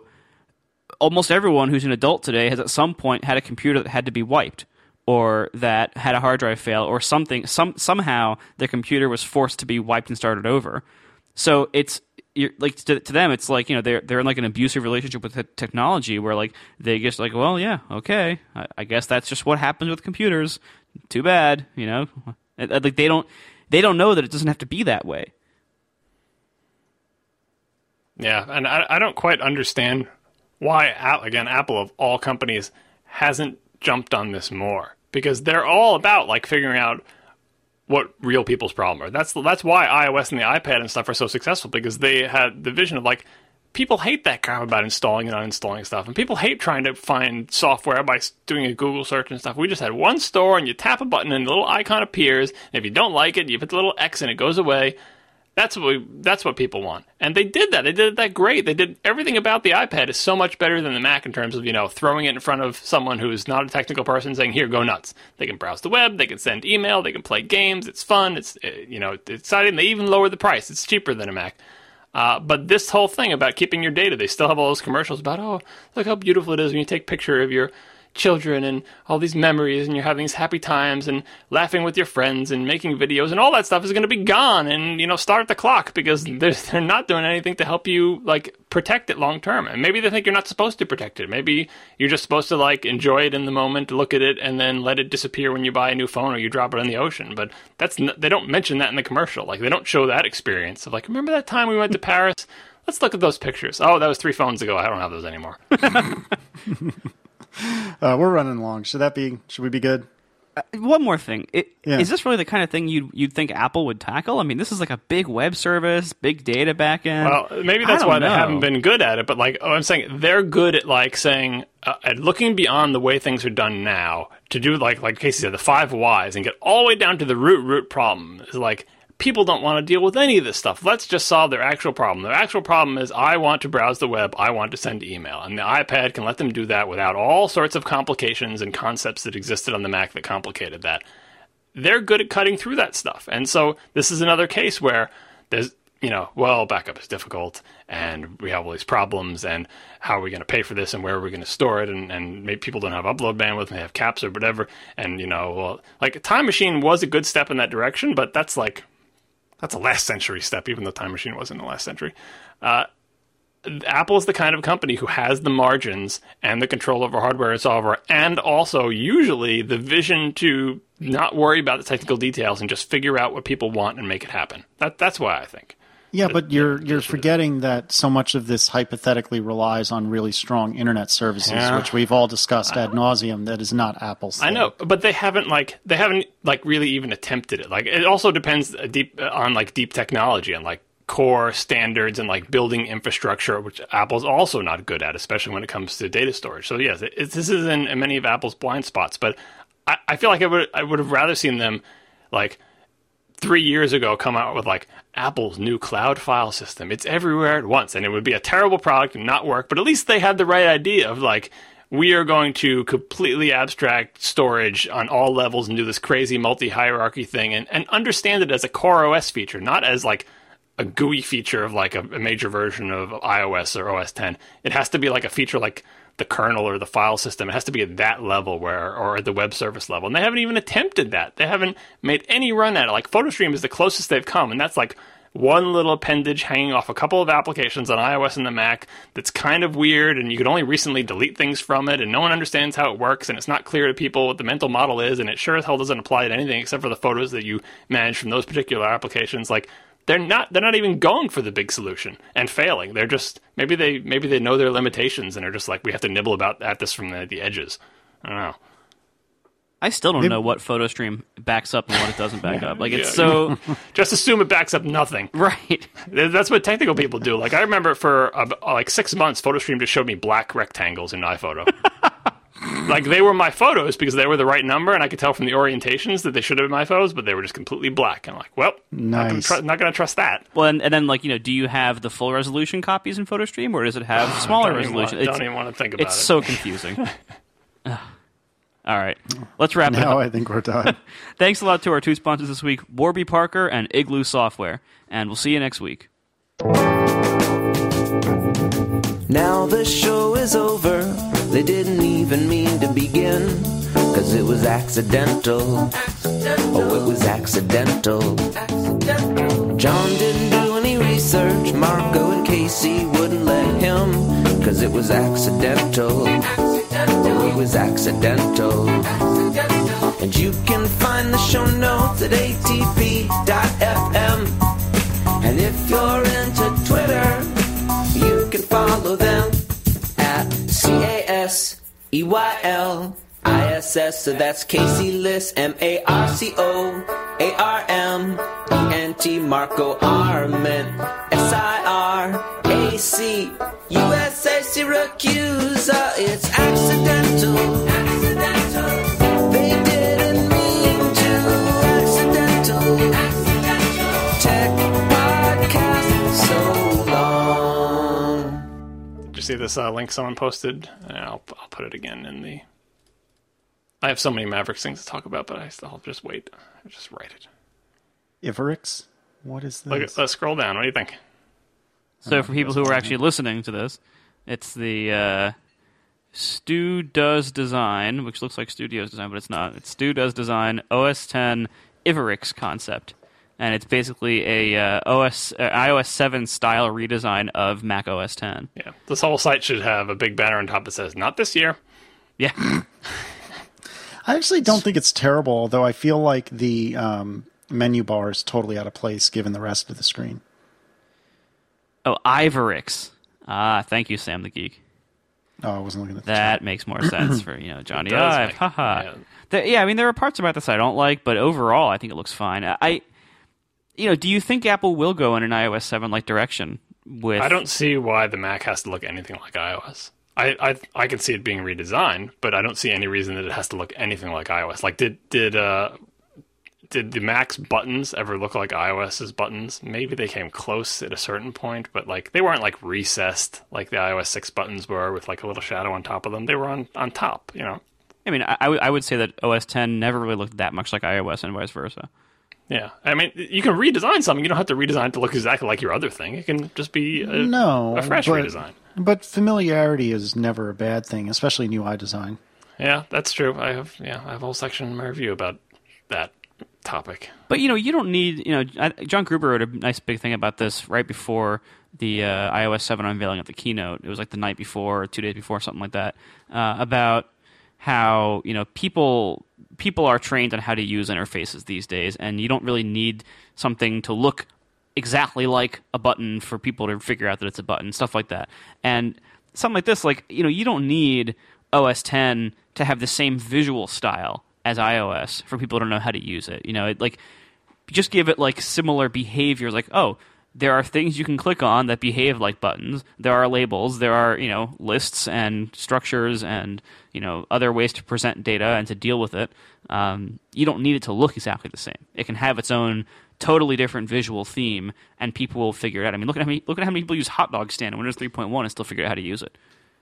almost everyone who's an adult today has at some point had a computer that had to be wiped, or that had a hard drive fail, or something. Somehow their computer was forced to be wiped and started over. So it's to them, it's like they're in like an abusive relationship with technology, where like they just like, well, yeah, okay, I guess that's just what happens with computers. Too bad, Like they don't know that it doesn't have to be that way. Yeah, and I don't quite understand why Apple of all companies hasn't jumped on this more, because they're all about like figuring out what real people's problem are. That's why iOS and the iPad and stuff are so successful, because they had the vision of like, people hate that crap about installing and uninstalling stuff, and people hate trying to find software by doing a Google search and stuff. We just had one store, and you tap a button and the little icon appears, and if you don't like it, you put the little X and it goes away. That's what people want. And they did that. They did that great. They did everything about the iPad is so much better than the Mac in terms of, throwing it in front of someone who is not a technical person, saying, here, go nuts. They can browse the web, they can send email, they can play games, it's fun, it's exciting. They even lowered the price. It's cheaper than a Mac. But this whole thing about keeping your data, they still have all those commercials about, oh, look how beautiful it is when you take a picture of your children and all these memories, and you're having these happy times and laughing with your friends and making videos, and all that stuff is going to be gone, and start the clock, because they're not doing anything to help you like protect it long term. And maybe they think you're not supposed to protect it. Maybe you're just supposed to like enjoy it in the moment, look at it, and then let it disappear when you buy a new phone or you drop it in the ocean. But they don't mention that in the commercial. Like they don't show that experience of like, remember that time we went to Paris? Let's look at those pictures. Oh, that was 3 phones ago. I don't have those anymore. We're running long. Should we be good? One more thing. Is this really the kind of thing you'd think Apple would tackle? I mean, this is like a big web service, big data backend. Well, maybe that's why they haven't been good at it. But like, I'm saying they're good at like saying, at looking beyond the way things are done now to do like Casey said, the 5 whys and get all the way down to the root problem. Is like, people don't want to deal with any of this stuff. Let's just solve their actual problem. Their actual problem is, I want to browse the web, I want to send email. And the iPad can let them do that without all sorts of complications and concepts that existed on the Mac that complicated that. They're good at cutting through that stuff. And so this is another case where there's well, backup is difficult, and we have all these problems, and how are we going to pay for this, and where are we going to store it, and maybe people don't have upload bandwidth, and they have caps or whatever, and, well, like, Time Machine was a good step in that direction, but that's a last century step, even though Time Machine wasn't the last century. Apple is the kind of company who has the margins and the control over hardware and software, and also usually the vision to not worry about the technical details and just figure out what people want and make it happen. That's why I think. Yeah, but you're forgetting that so much of this hypothetically relies on really strong internet services, which we've all discussed ad nauseum. That is not Apple's thing. I know, but they haven't really even attempted it. Like, it also depends on deep technology and core standards and building infrastructure, which Apple's also not good at, especially when it comes to data storage. So yes, this is in many of Apple's blind spots. But I feel like I would have rather seen them 3 years ago come out with Apple's new cloud file system. It's everywhere at once, and it would be a terrible product and not work. But at least they had the right idea of we are going to completely abstract storage on all levels and do this crazy multi-hierarchy thing, and understand it as a core OS feature, not as a GUI feature of a major version of iOS or OS X. It has to be a feature like the kernel or the file system. It has to be at that level or at the web service level. And they haven't even attempted that. They haven't made any run at it. PhotoStream is the closest they've come, and that's one little appendage hanging off a couple of applications on iOS and the Mac that's kind of weird, and you could only recently delete things from it, and no one understands how it works, and it's not clear to people what the mental model is, and it sure as hell doesn't apply to anything except for the photos that you manage from those particular applications. They're not even going for the big solution and failing. They're just maybe they know their limitations and are just we have to nibble at this from the edges. I don't know. I still don't know what PhotoStream backs up and what it doesn't back up. So just assume it backs up nothing. Right. That's what technical people do. I remember for 6 months, PhotoStream just showed me black rectangles in iPhoto. They were my photos because they were the right number, and I could tell from the orientations that they should have been my photos, but they were just completely black. And I'm nice. Not going to trust that. Well, and then do you have the full resolution copies in PhotoStream, or does it have smaller resolution? Don't even want to think about it. It's so confusing. All right, let's wrap it up. Now I think we're done. Thanks a lot to our two sponsors this week, Warby Parker and Igloo Software, and we'll see you next week. Now the show is over. They didn't even mean to begin, 'cause it was accidental. Oh, it was accidental. John didn't do any research. Marco and Casey wouldn't let him, 'cause it was accidental. Oh, it was accidental. And you can find the show notes at atp.fm. And if you're into Twitter, you can follow them at CASEYLISS. So that's Casey Liss, MARCOARMENT, Marco Arment, SIRAC, USA Syracuse. It's accidental. They didn't mean to. Accidental. Tech podcast so long. Did you see this link someone posted? I'll put it again in the... I have so many Mavericks things to talk about, but I'll just wait. I'll just write it. Iverix? What is this? Let's scroll down. What do you think? So for people who are actually listening to this, it's the Stu Does Design, which looks like Studios Design, but it's not. It's Stu Does Design OS X Iverix concept. And it's basically a iOS 7 style redesign of Mac OS X. Yeah, this whole site should have a big banner on top that says, "Not this year." Yeah. I actually don't think it's terrible, although I feel like the menu bar is totally out of place given the rest of the screen. Oh, Iverix. Thank you, Sam the Geek. Oh, I wasn't looking at that. Makes more sense for Johnny does Ive. Haha. Yeah, I mean, there are parts about this I don't like, but overall, I think it looks fine. Do you think Apple will go in an iOS 7 like direction with? I don't see why the Mac has to look anything like iOS. I can see it being redesigned, but I don't see any reason that it has to look anything like iOS. Like, did the Mac's buttons ever look like iOS's buttons? Maybe they came close at a certain point, but they weren't recessed like the iOS 6 buttons were with a little shadow on top of them. They were on top, I mean, I would say that OS X never really looked that much like iOS and vice versa. Yeah, I mean, you can redesign something. You don't have to redesign it to look exactly like your other thing. It can just be a fresh redesign. But familiarity is never a bad thing, especially in UI design. Yeah, that's true. I have a whole section in my review about that topic. But you don't need. John Gruber wrote a nice big thing about this right before the iOS 7 unveiling at the keynote. It was like the night before, or 2 days before, something like that. About how people are trained on how to use interfaces these days, and you don't really need something to look exactly like a button for people to figure out that it's a button, stuff like that. And something like this, you don't need OS 10 to have the same visual style as iOS for people to know how to use it. Just give it similar behaviors, there are things you can click on that behave like buttons. There are labels. There are, lists and structures and, other ways to present data and to deal with it. You don't need it to look exactly the same. It can have its own totally different visual theme, and people will figure it out. I mean, look at how many people use Hot Dog Stand in Windows 3.1 and still figure out how to use it.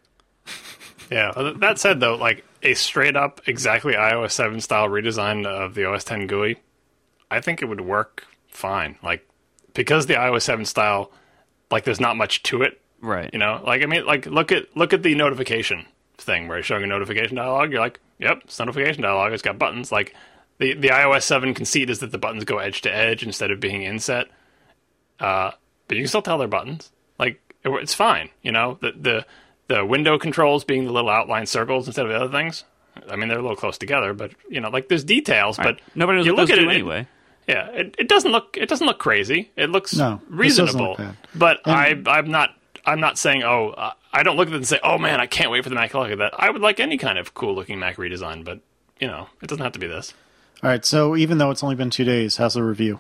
Yeah, that said, though, a straight-up, exactly iOS 7 style redesign of the OS 10 GUI, I think it would work fine. Because the iOS 7 style, there's not much to it. Right. Look at the notification thing where it's showing a notification dialog. You're like, yep, it's a notification dialog. It's got buttons. The iOS 7 conceit is that the buttons go edge to edge instead of being inset. But you can still tell they're buttons. It's fine. The window controls being the little outline circles instead of the other things. I mean, they're a little close together, but there's details. Right. But nobody knows you what look those at do it anyway. Yeah, it doesn't look crazy. It looks reasonable. It doesn't look bad. But I'm not saying I don't look at it and say, oh man, I can't wait for the Mac to look at that. I would like any kind of cool looking Mac redesign, but it doesn't have to be this. All right, so even though it's only been 2 days, how's the review?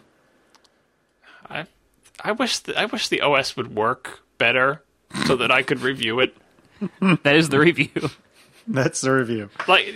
I wish the OS would work better so that I could review it. That is the review. That's the review.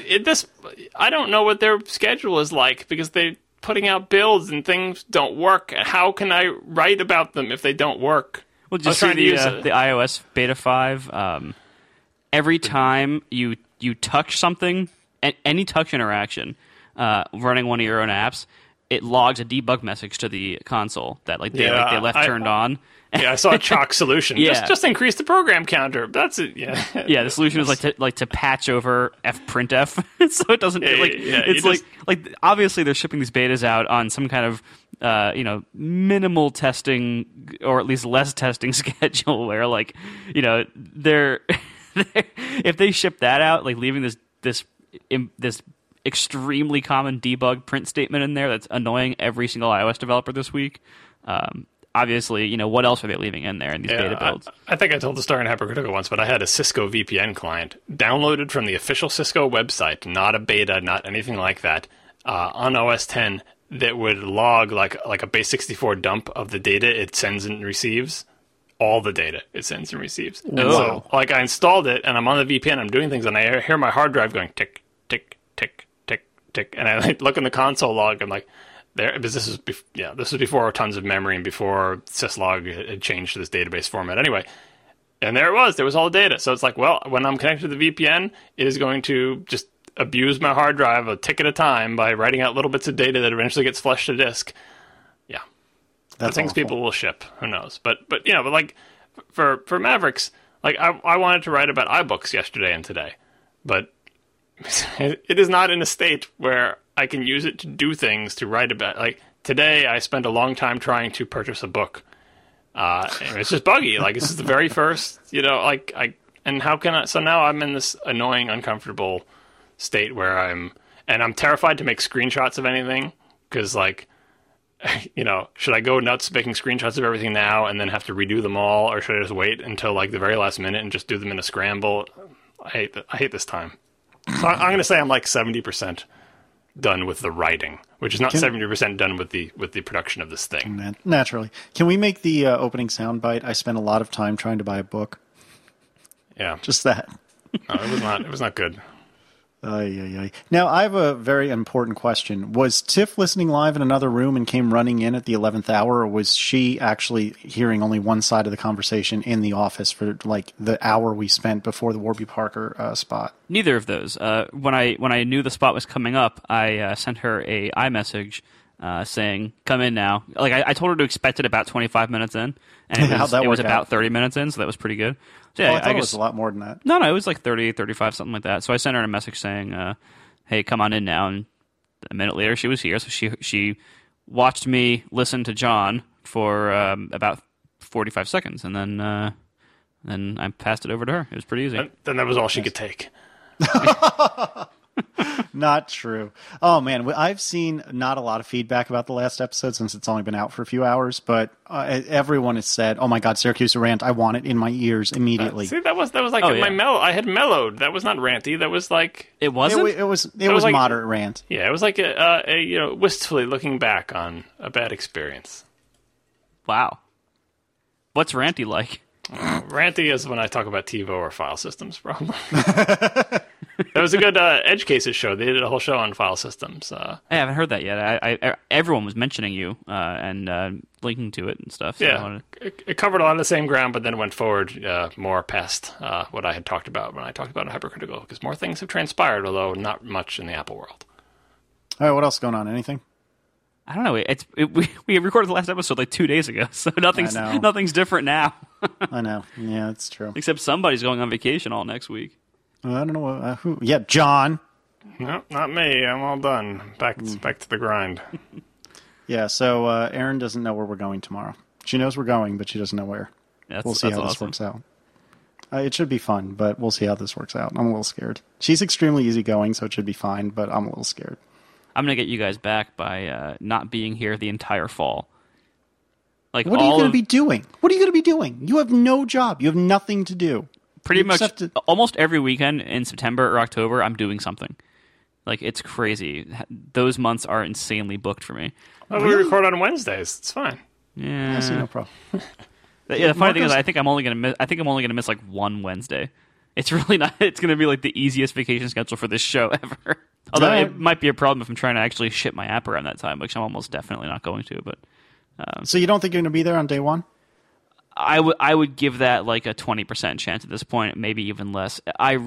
I don't know what their schedule is like because they're putting out builds and things don't work. How can I write about them if they don't work? Well, just see the iOS Beta 5. Every time you touch something, any touch interaction, running one of your own apps, it logs a debug message to the console that they left turned on. Yeah, I saw a chalk solution. Yeah. Just increase the program counter. That's it. Yeah. Yeah, the solution is to patch over fprintf, so it doesn't. Obviously they're shipping these betas out on some kind of minimal testing or at least less testing schedule where they're if they ship that out, leaving this extremely common debug print statement in there that's annoying every single iOS developer this week. Obviously, what else are they leaving in there in these beta builds? I think I told the story in Hypercritical once, but I had a Cisco VPN client downloaded from the official Cisco website, not a beta, not anything like that, on OS 10 that would log like a Base64 dump of the data it sends and receives. All the data it sends and receives. And so, I installed it, and I'm on the VPN, I'm doing things, and I hear my hard drive going tick, tick, tick, tick, tick, and I look in the console log, I'm like, because this was before tons of memory and before syslog had changed to this database format anyway. And there was all the data. So it's when I'm connected to the VPN, it is going to just abuse my hard drive a tick at a time by writing out little bits of data that eventually gets flushed to disk. Yeah. That's things awful. People will ship. Who knows? But for Mavericks, I wanted to write about iBooks yesterday and today, but it is not in a state where I can use it to do things to write about. Today, I spent a long time trying to purchase a book. And it's just buggy. This is the very first, and how can I? So now I'm in this annoying, uncomfortable state where I'm terrified to make screenshots of anything because, should I go nuts making screenshots of everything now and then have to redo them all, or should I just wait until the very last minute and just do them in a scramble? I hate this time. So I'm going to say I'm 70% done with the writing, which is not 70% done with the production of this thing. Naturally. Can we make the opening soundbite? I spent a lot of time trying to buy a book. Yeah. Just that. No, it was not good. Now, I have a very important question. Was Tiff listening live in another room and came running in at the 11th hour, or was she actually hearing only one side of the conversation in the office for the hour we spent before the Warby Parker spot? Neither of those. When I knew the spot was coming up, I sent her a iMessage saying, "Come in now." Like I told her to expect it about 25 minutes in, and How'd that it was work about out? 30 minutes in, so that was pretty good. So, yeah, I thought it guess was a lot more than that. no, it was like 30, 35, something like that. So I sent her a message saying, "Hey, come on in now." And a minute later, she was here. So she watched me listen to John for about 45 seconds, and then I passed it over to her. It was pretty easy. Then that was all she could take. Not true. Oh man, I've seen not a lot of feedback about the last episode since it's only been out for a few hours, but everyone has said, "Oh my God, Syracuse rant! I want it in my ears immediately." See, that was like Oh, yeah. I had mellowed. That was not ranty. That was like It wasn't. It was like- moderate rant. yeah, it was like a wistfully looking back on a bad experience. Wow. What's ranty like? Ranty is when I talk about TiVo or file systems, probably. That was a good Edge Cases show. They did a whole show on file systems. I haven't heard that yet. I everyone was mentioning you and linking to it and stuff. So I Yeah, wanted- it covered a lot of the same ground, but then went forward more past what I had talked about when I talked about Hypercritical, because more things have transpired, although not much in the Apple world. All right, what else is going on? Anything? I don't know. We recorded the last episode like 2 days ago, so nothing's different now. I know. Yeah, it's true. Except somebody's going on vacation all next week. I don't know who. Yeah, John. No, not me. I'm all done. Back to the grind. Yeah, so Erin doesn't know where we're going tomorrow. She knows we're going, but she doesn't know where. That's, We'll see that's how this awesome. works out. It should be fun, but we'll see how this works out. I'm a little scared. She's extremely easygoing, so it should be fine, but I'm a little scared. I'm gonna get you guys back by not being here the entire fall. Like What are you all going to of be doing? What are you going to be doing? You have no job. You have nothing to do. pretty much except to- almost every weekend in September or October, I'm doing something. Like it's crazy. Those months are insanely booked for me. Well, we record on Wednesdays. It's fine. I see no problem. Yeah, the funny thing is, Marcos- I think I'm only gonna miss like one Wednesday. It's really not. It's gonna be like the easiest vacation schedule for this show ever. Although Right. it might be a problem if I'm trying to actually ship my app around that time, which I'm almost definitely not going to. But So you don't think you're going to be there on day one? I would give that like a 20% chance at this point, maybe even less.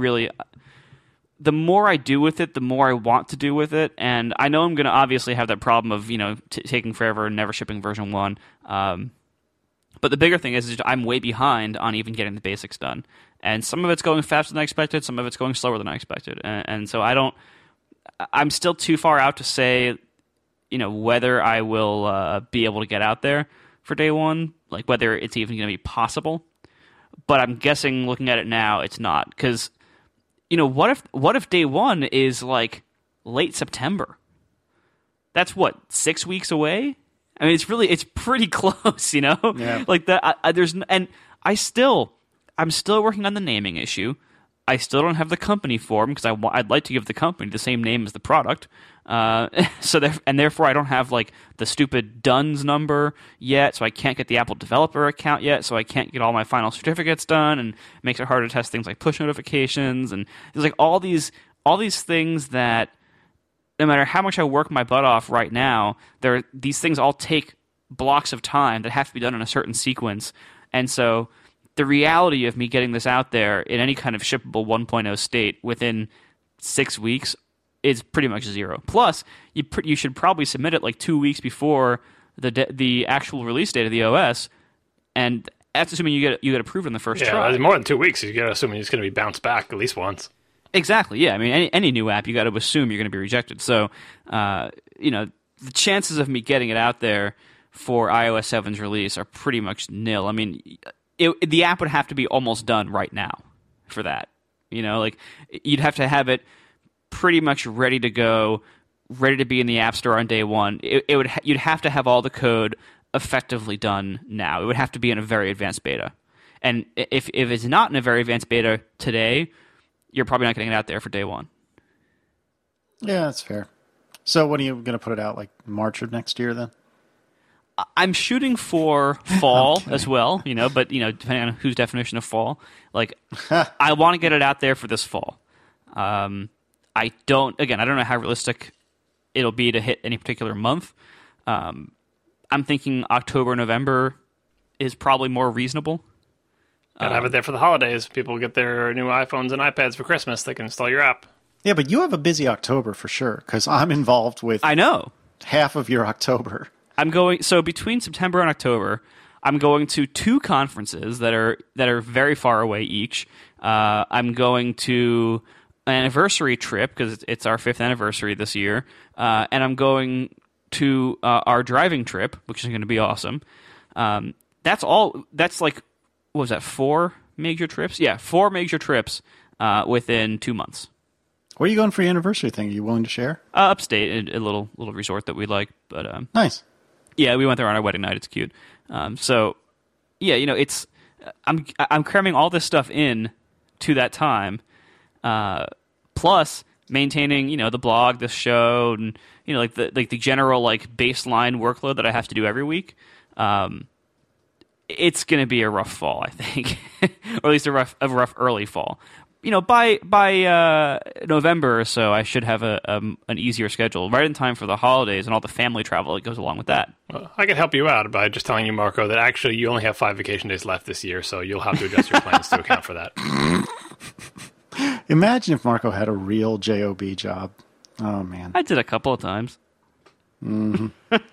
The more I do with it, the more I want to do with it, and I know I'm going to obviously have that problem of taking forever and never shipping version 1. But the bigger thing is I'm way behind on even getting the basics done, and some of it's going faster than I expected, some of it's going slower than I expected, and so I'm still too far out to say, whether I will be able to get out there for day one, like whether it's even going to be possible. But I'm guessing, looking at it now, it's not, because what if day one is like late September? That's what, 6 weeks away? I mean, it's pretty close, Yeah. Like that. I'm still working on the naming issue. I still don't have the company form because I'd like to give the company the same name as the product. Therefore I don't have like the stupid DUNS number yet, so I can't get the Apple developer account yet, so I can't get all my final certificates done, and it makes it harder to test things like push notifications, and there's like all these things that no matter how much I work my butt off right now, these things all take blocks of time that have to be done in a certain sequence. And so the reality of me getting this out there in any kind of shippable 1.0 state within 6 weeks is pretty much zero. Plus, you should probably submit it like 2 weeks before the actual release date of the OS, and that's assuming you get approved in the first Yeah, try. it's more than 2 weeks. You got to assume it's going to be bounced back at least once. Exactly. Yeah. I mean, any new app, you got to assume you're going to be rejected. So, the chances of me getting it out there for iOS 7's release are pretty much nil. I mean, the app would have to be almost done right now for that. Like you'd have to have it pretty much ready to go, ready to be in the App Store on day one. You'd have to have all the code effectively done now. It would have to be in a very advanced beta. And if it's not in a very advanced beta today, you're probably not getting it out there for day one. Yeah, that's fair. So when are you going to put it out, like March of next year then? I'm shooting for fall as well, but, depending on whose definition of fall. Like, I want to get it out there for this fall. I don't know how realistic it'll be to hit any particular month. I'm thinking October, November is probably more reasonable. Gotta have it there for the holidays. People get their new iPhones and iPads for Christmas. They can install your app. Yeah, but you have a busy October for sure, because I'm involved with I know. half of your October. So between September and October, I'm going to 2 conferences that are very far away each. I'm going to an anniversary trip because it's our 5th anniversary this year, and I'm going to our driving trip, which is going to be awesome. That's all. That's like, what was that? 4 major trips? Yeah, 4 major trips within 2 months. Where are you going for your anniversary thing? Are you willing to share? Upstate, a little resort that we like. But nice. Yeah, we went there on our wedding night. It's cute. So yeah, it's I'm cramming all this stuff in to that time, plus maintaining the blog, this show, and like the general like baseline workload that I have to do every week. It's going to be a rough fall, I think, or at least a rough early fall. By November or so, I should have an easier schedule, right in time for the holidays and all the family travel that goes along with that. Well, I could help you out by just telling you, Marco, that actually you only have 5 vacation days left this year, so you'll have to adjust your plans to account for that. Imagine if Marco had a real job job. Oh man, I did a couple of times. Mm-hmm.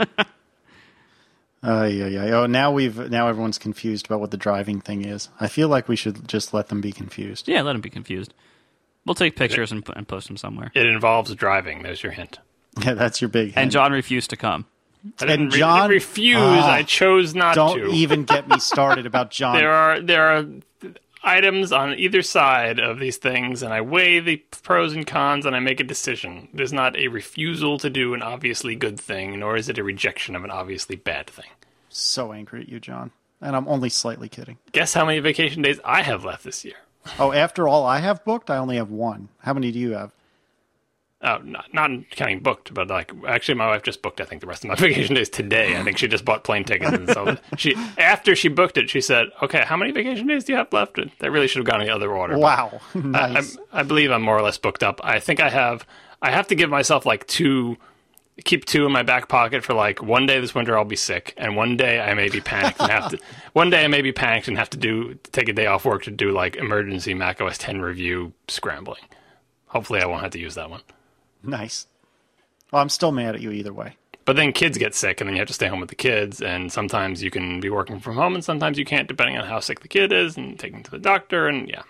Yeah. Oh, now everyone's confused about what the driving thing is. I feel like we should just let them be confused. Yeah, let them be confused. We'll take pictures and post them somewhere. It involves driving. There's your hint. Yeah, that's your big hint. And John refused to come. I didn't refuse. I chose not to. Don't even get me started about John. There are items on either side of these things, and I weigh the pros and cons, and I make a decision. It is not a refusal to do an obviously good thing, nor is it a rejection of an obviously bad thing. So angry at you, John. And I'm only slightly kidding. Guess how many vacation days I have left this year? Oh, after all I have booked, I only have 1. How many do you have? Oh, not counting booked, but like actually, my wife just booked. I think the rest of my vacation days today. I think she just bought plane tickets, and so after she booked it, she said, "Okay, how many vacation days do you have left?" That really should have gone in the other order. Wow, nice. I believe I'm more or less booked up. I think I have to give myself like 2. Keep 2 in my back pocket for like one day this winter I'll be sick, and one day I may be panicked and have to take a day off work to do like emergency Mac OS 10 review scrambling. Hopefully I won't have to use that one. Nice. Well, I'm still mad at you either way. But then kids get sick, and then you have to stay home with the kids, and sometimes you can be working from home, and sometimes you can't, depending on how sick the kid is, and take them to the doctor, and yeah.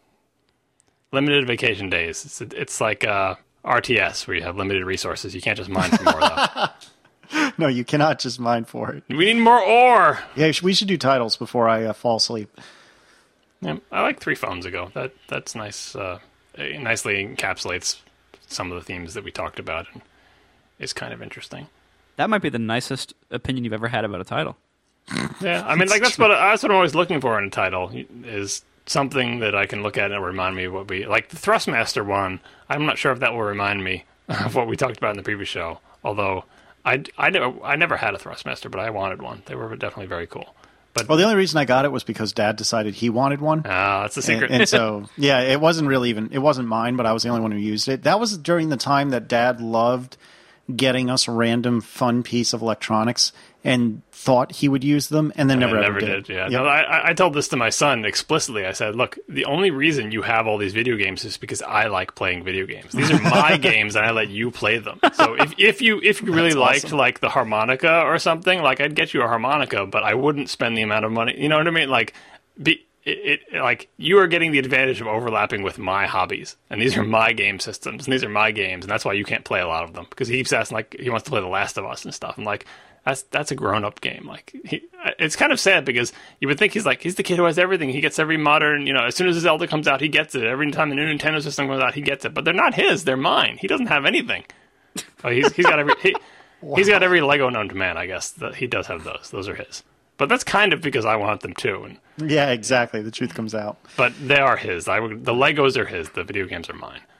Limited vacation days. It's like RTS, where you have limited resources. You can't just mine for more, though. No, you cannot just mine for it. We need more ore! Yeah, we should do titles before I fall asleep. Yeah, I like 3 phones ago. That's nice. It nicely encapsulates some of the themes that we talked about, and is kind of interesting. That might be the nicest opinion you've ever had about a title. Yeah, I mean, like that's what I'm always looking for in a title, is something that I can look at and remind me of what we like. The Thrustmaster one, I'm not sure if that will remind me of what we talked about in the previous show. Although I never had a Thrustmaster, but I wanted one. They were definitely very cool. But well, the only reason I got it was because Dad decided he wanted one. That's the secret. And so, yeah, it wasn't mine, but I was the only one who used it. That was during the time that Dad loved getting us a random fun piece of electronics and thought he would use them, and then never did. Yeah, Yep. No, I told this to my son explicitly. I said, "Look, the only reason you have all these video games is because I like playing video games. These are my games, and I let you play them. So if you really liked awesome. like the harmonica or something, like I'd get you a harmonica, but I wouldn't spend the amount of money. You know what I mean? Like, like you are getting the advantage of overlapping with my hobbies, and these are my game systems, and these are my games, and that's why you can't play a lot of them, because he keeps asking, like, he wants to play The Last of Us and stuff. I'm like, that's a grown-up game. Like, it's kind of sad, because you would think he's the kid who has everything. He gets every modern, as soon as Zelda comes out, he gets it. Every time the new Nintendo system comes out, he gets it. But they're not his; they're mine. He doesn't have anything. Oh, he's got every he's got every Lego known to man. I guess that he does have those. Those are his. But that's kind of because I want them too. And Yeah, exactly. The truth comes out. but they are his. The Legos are his. The video games are mine.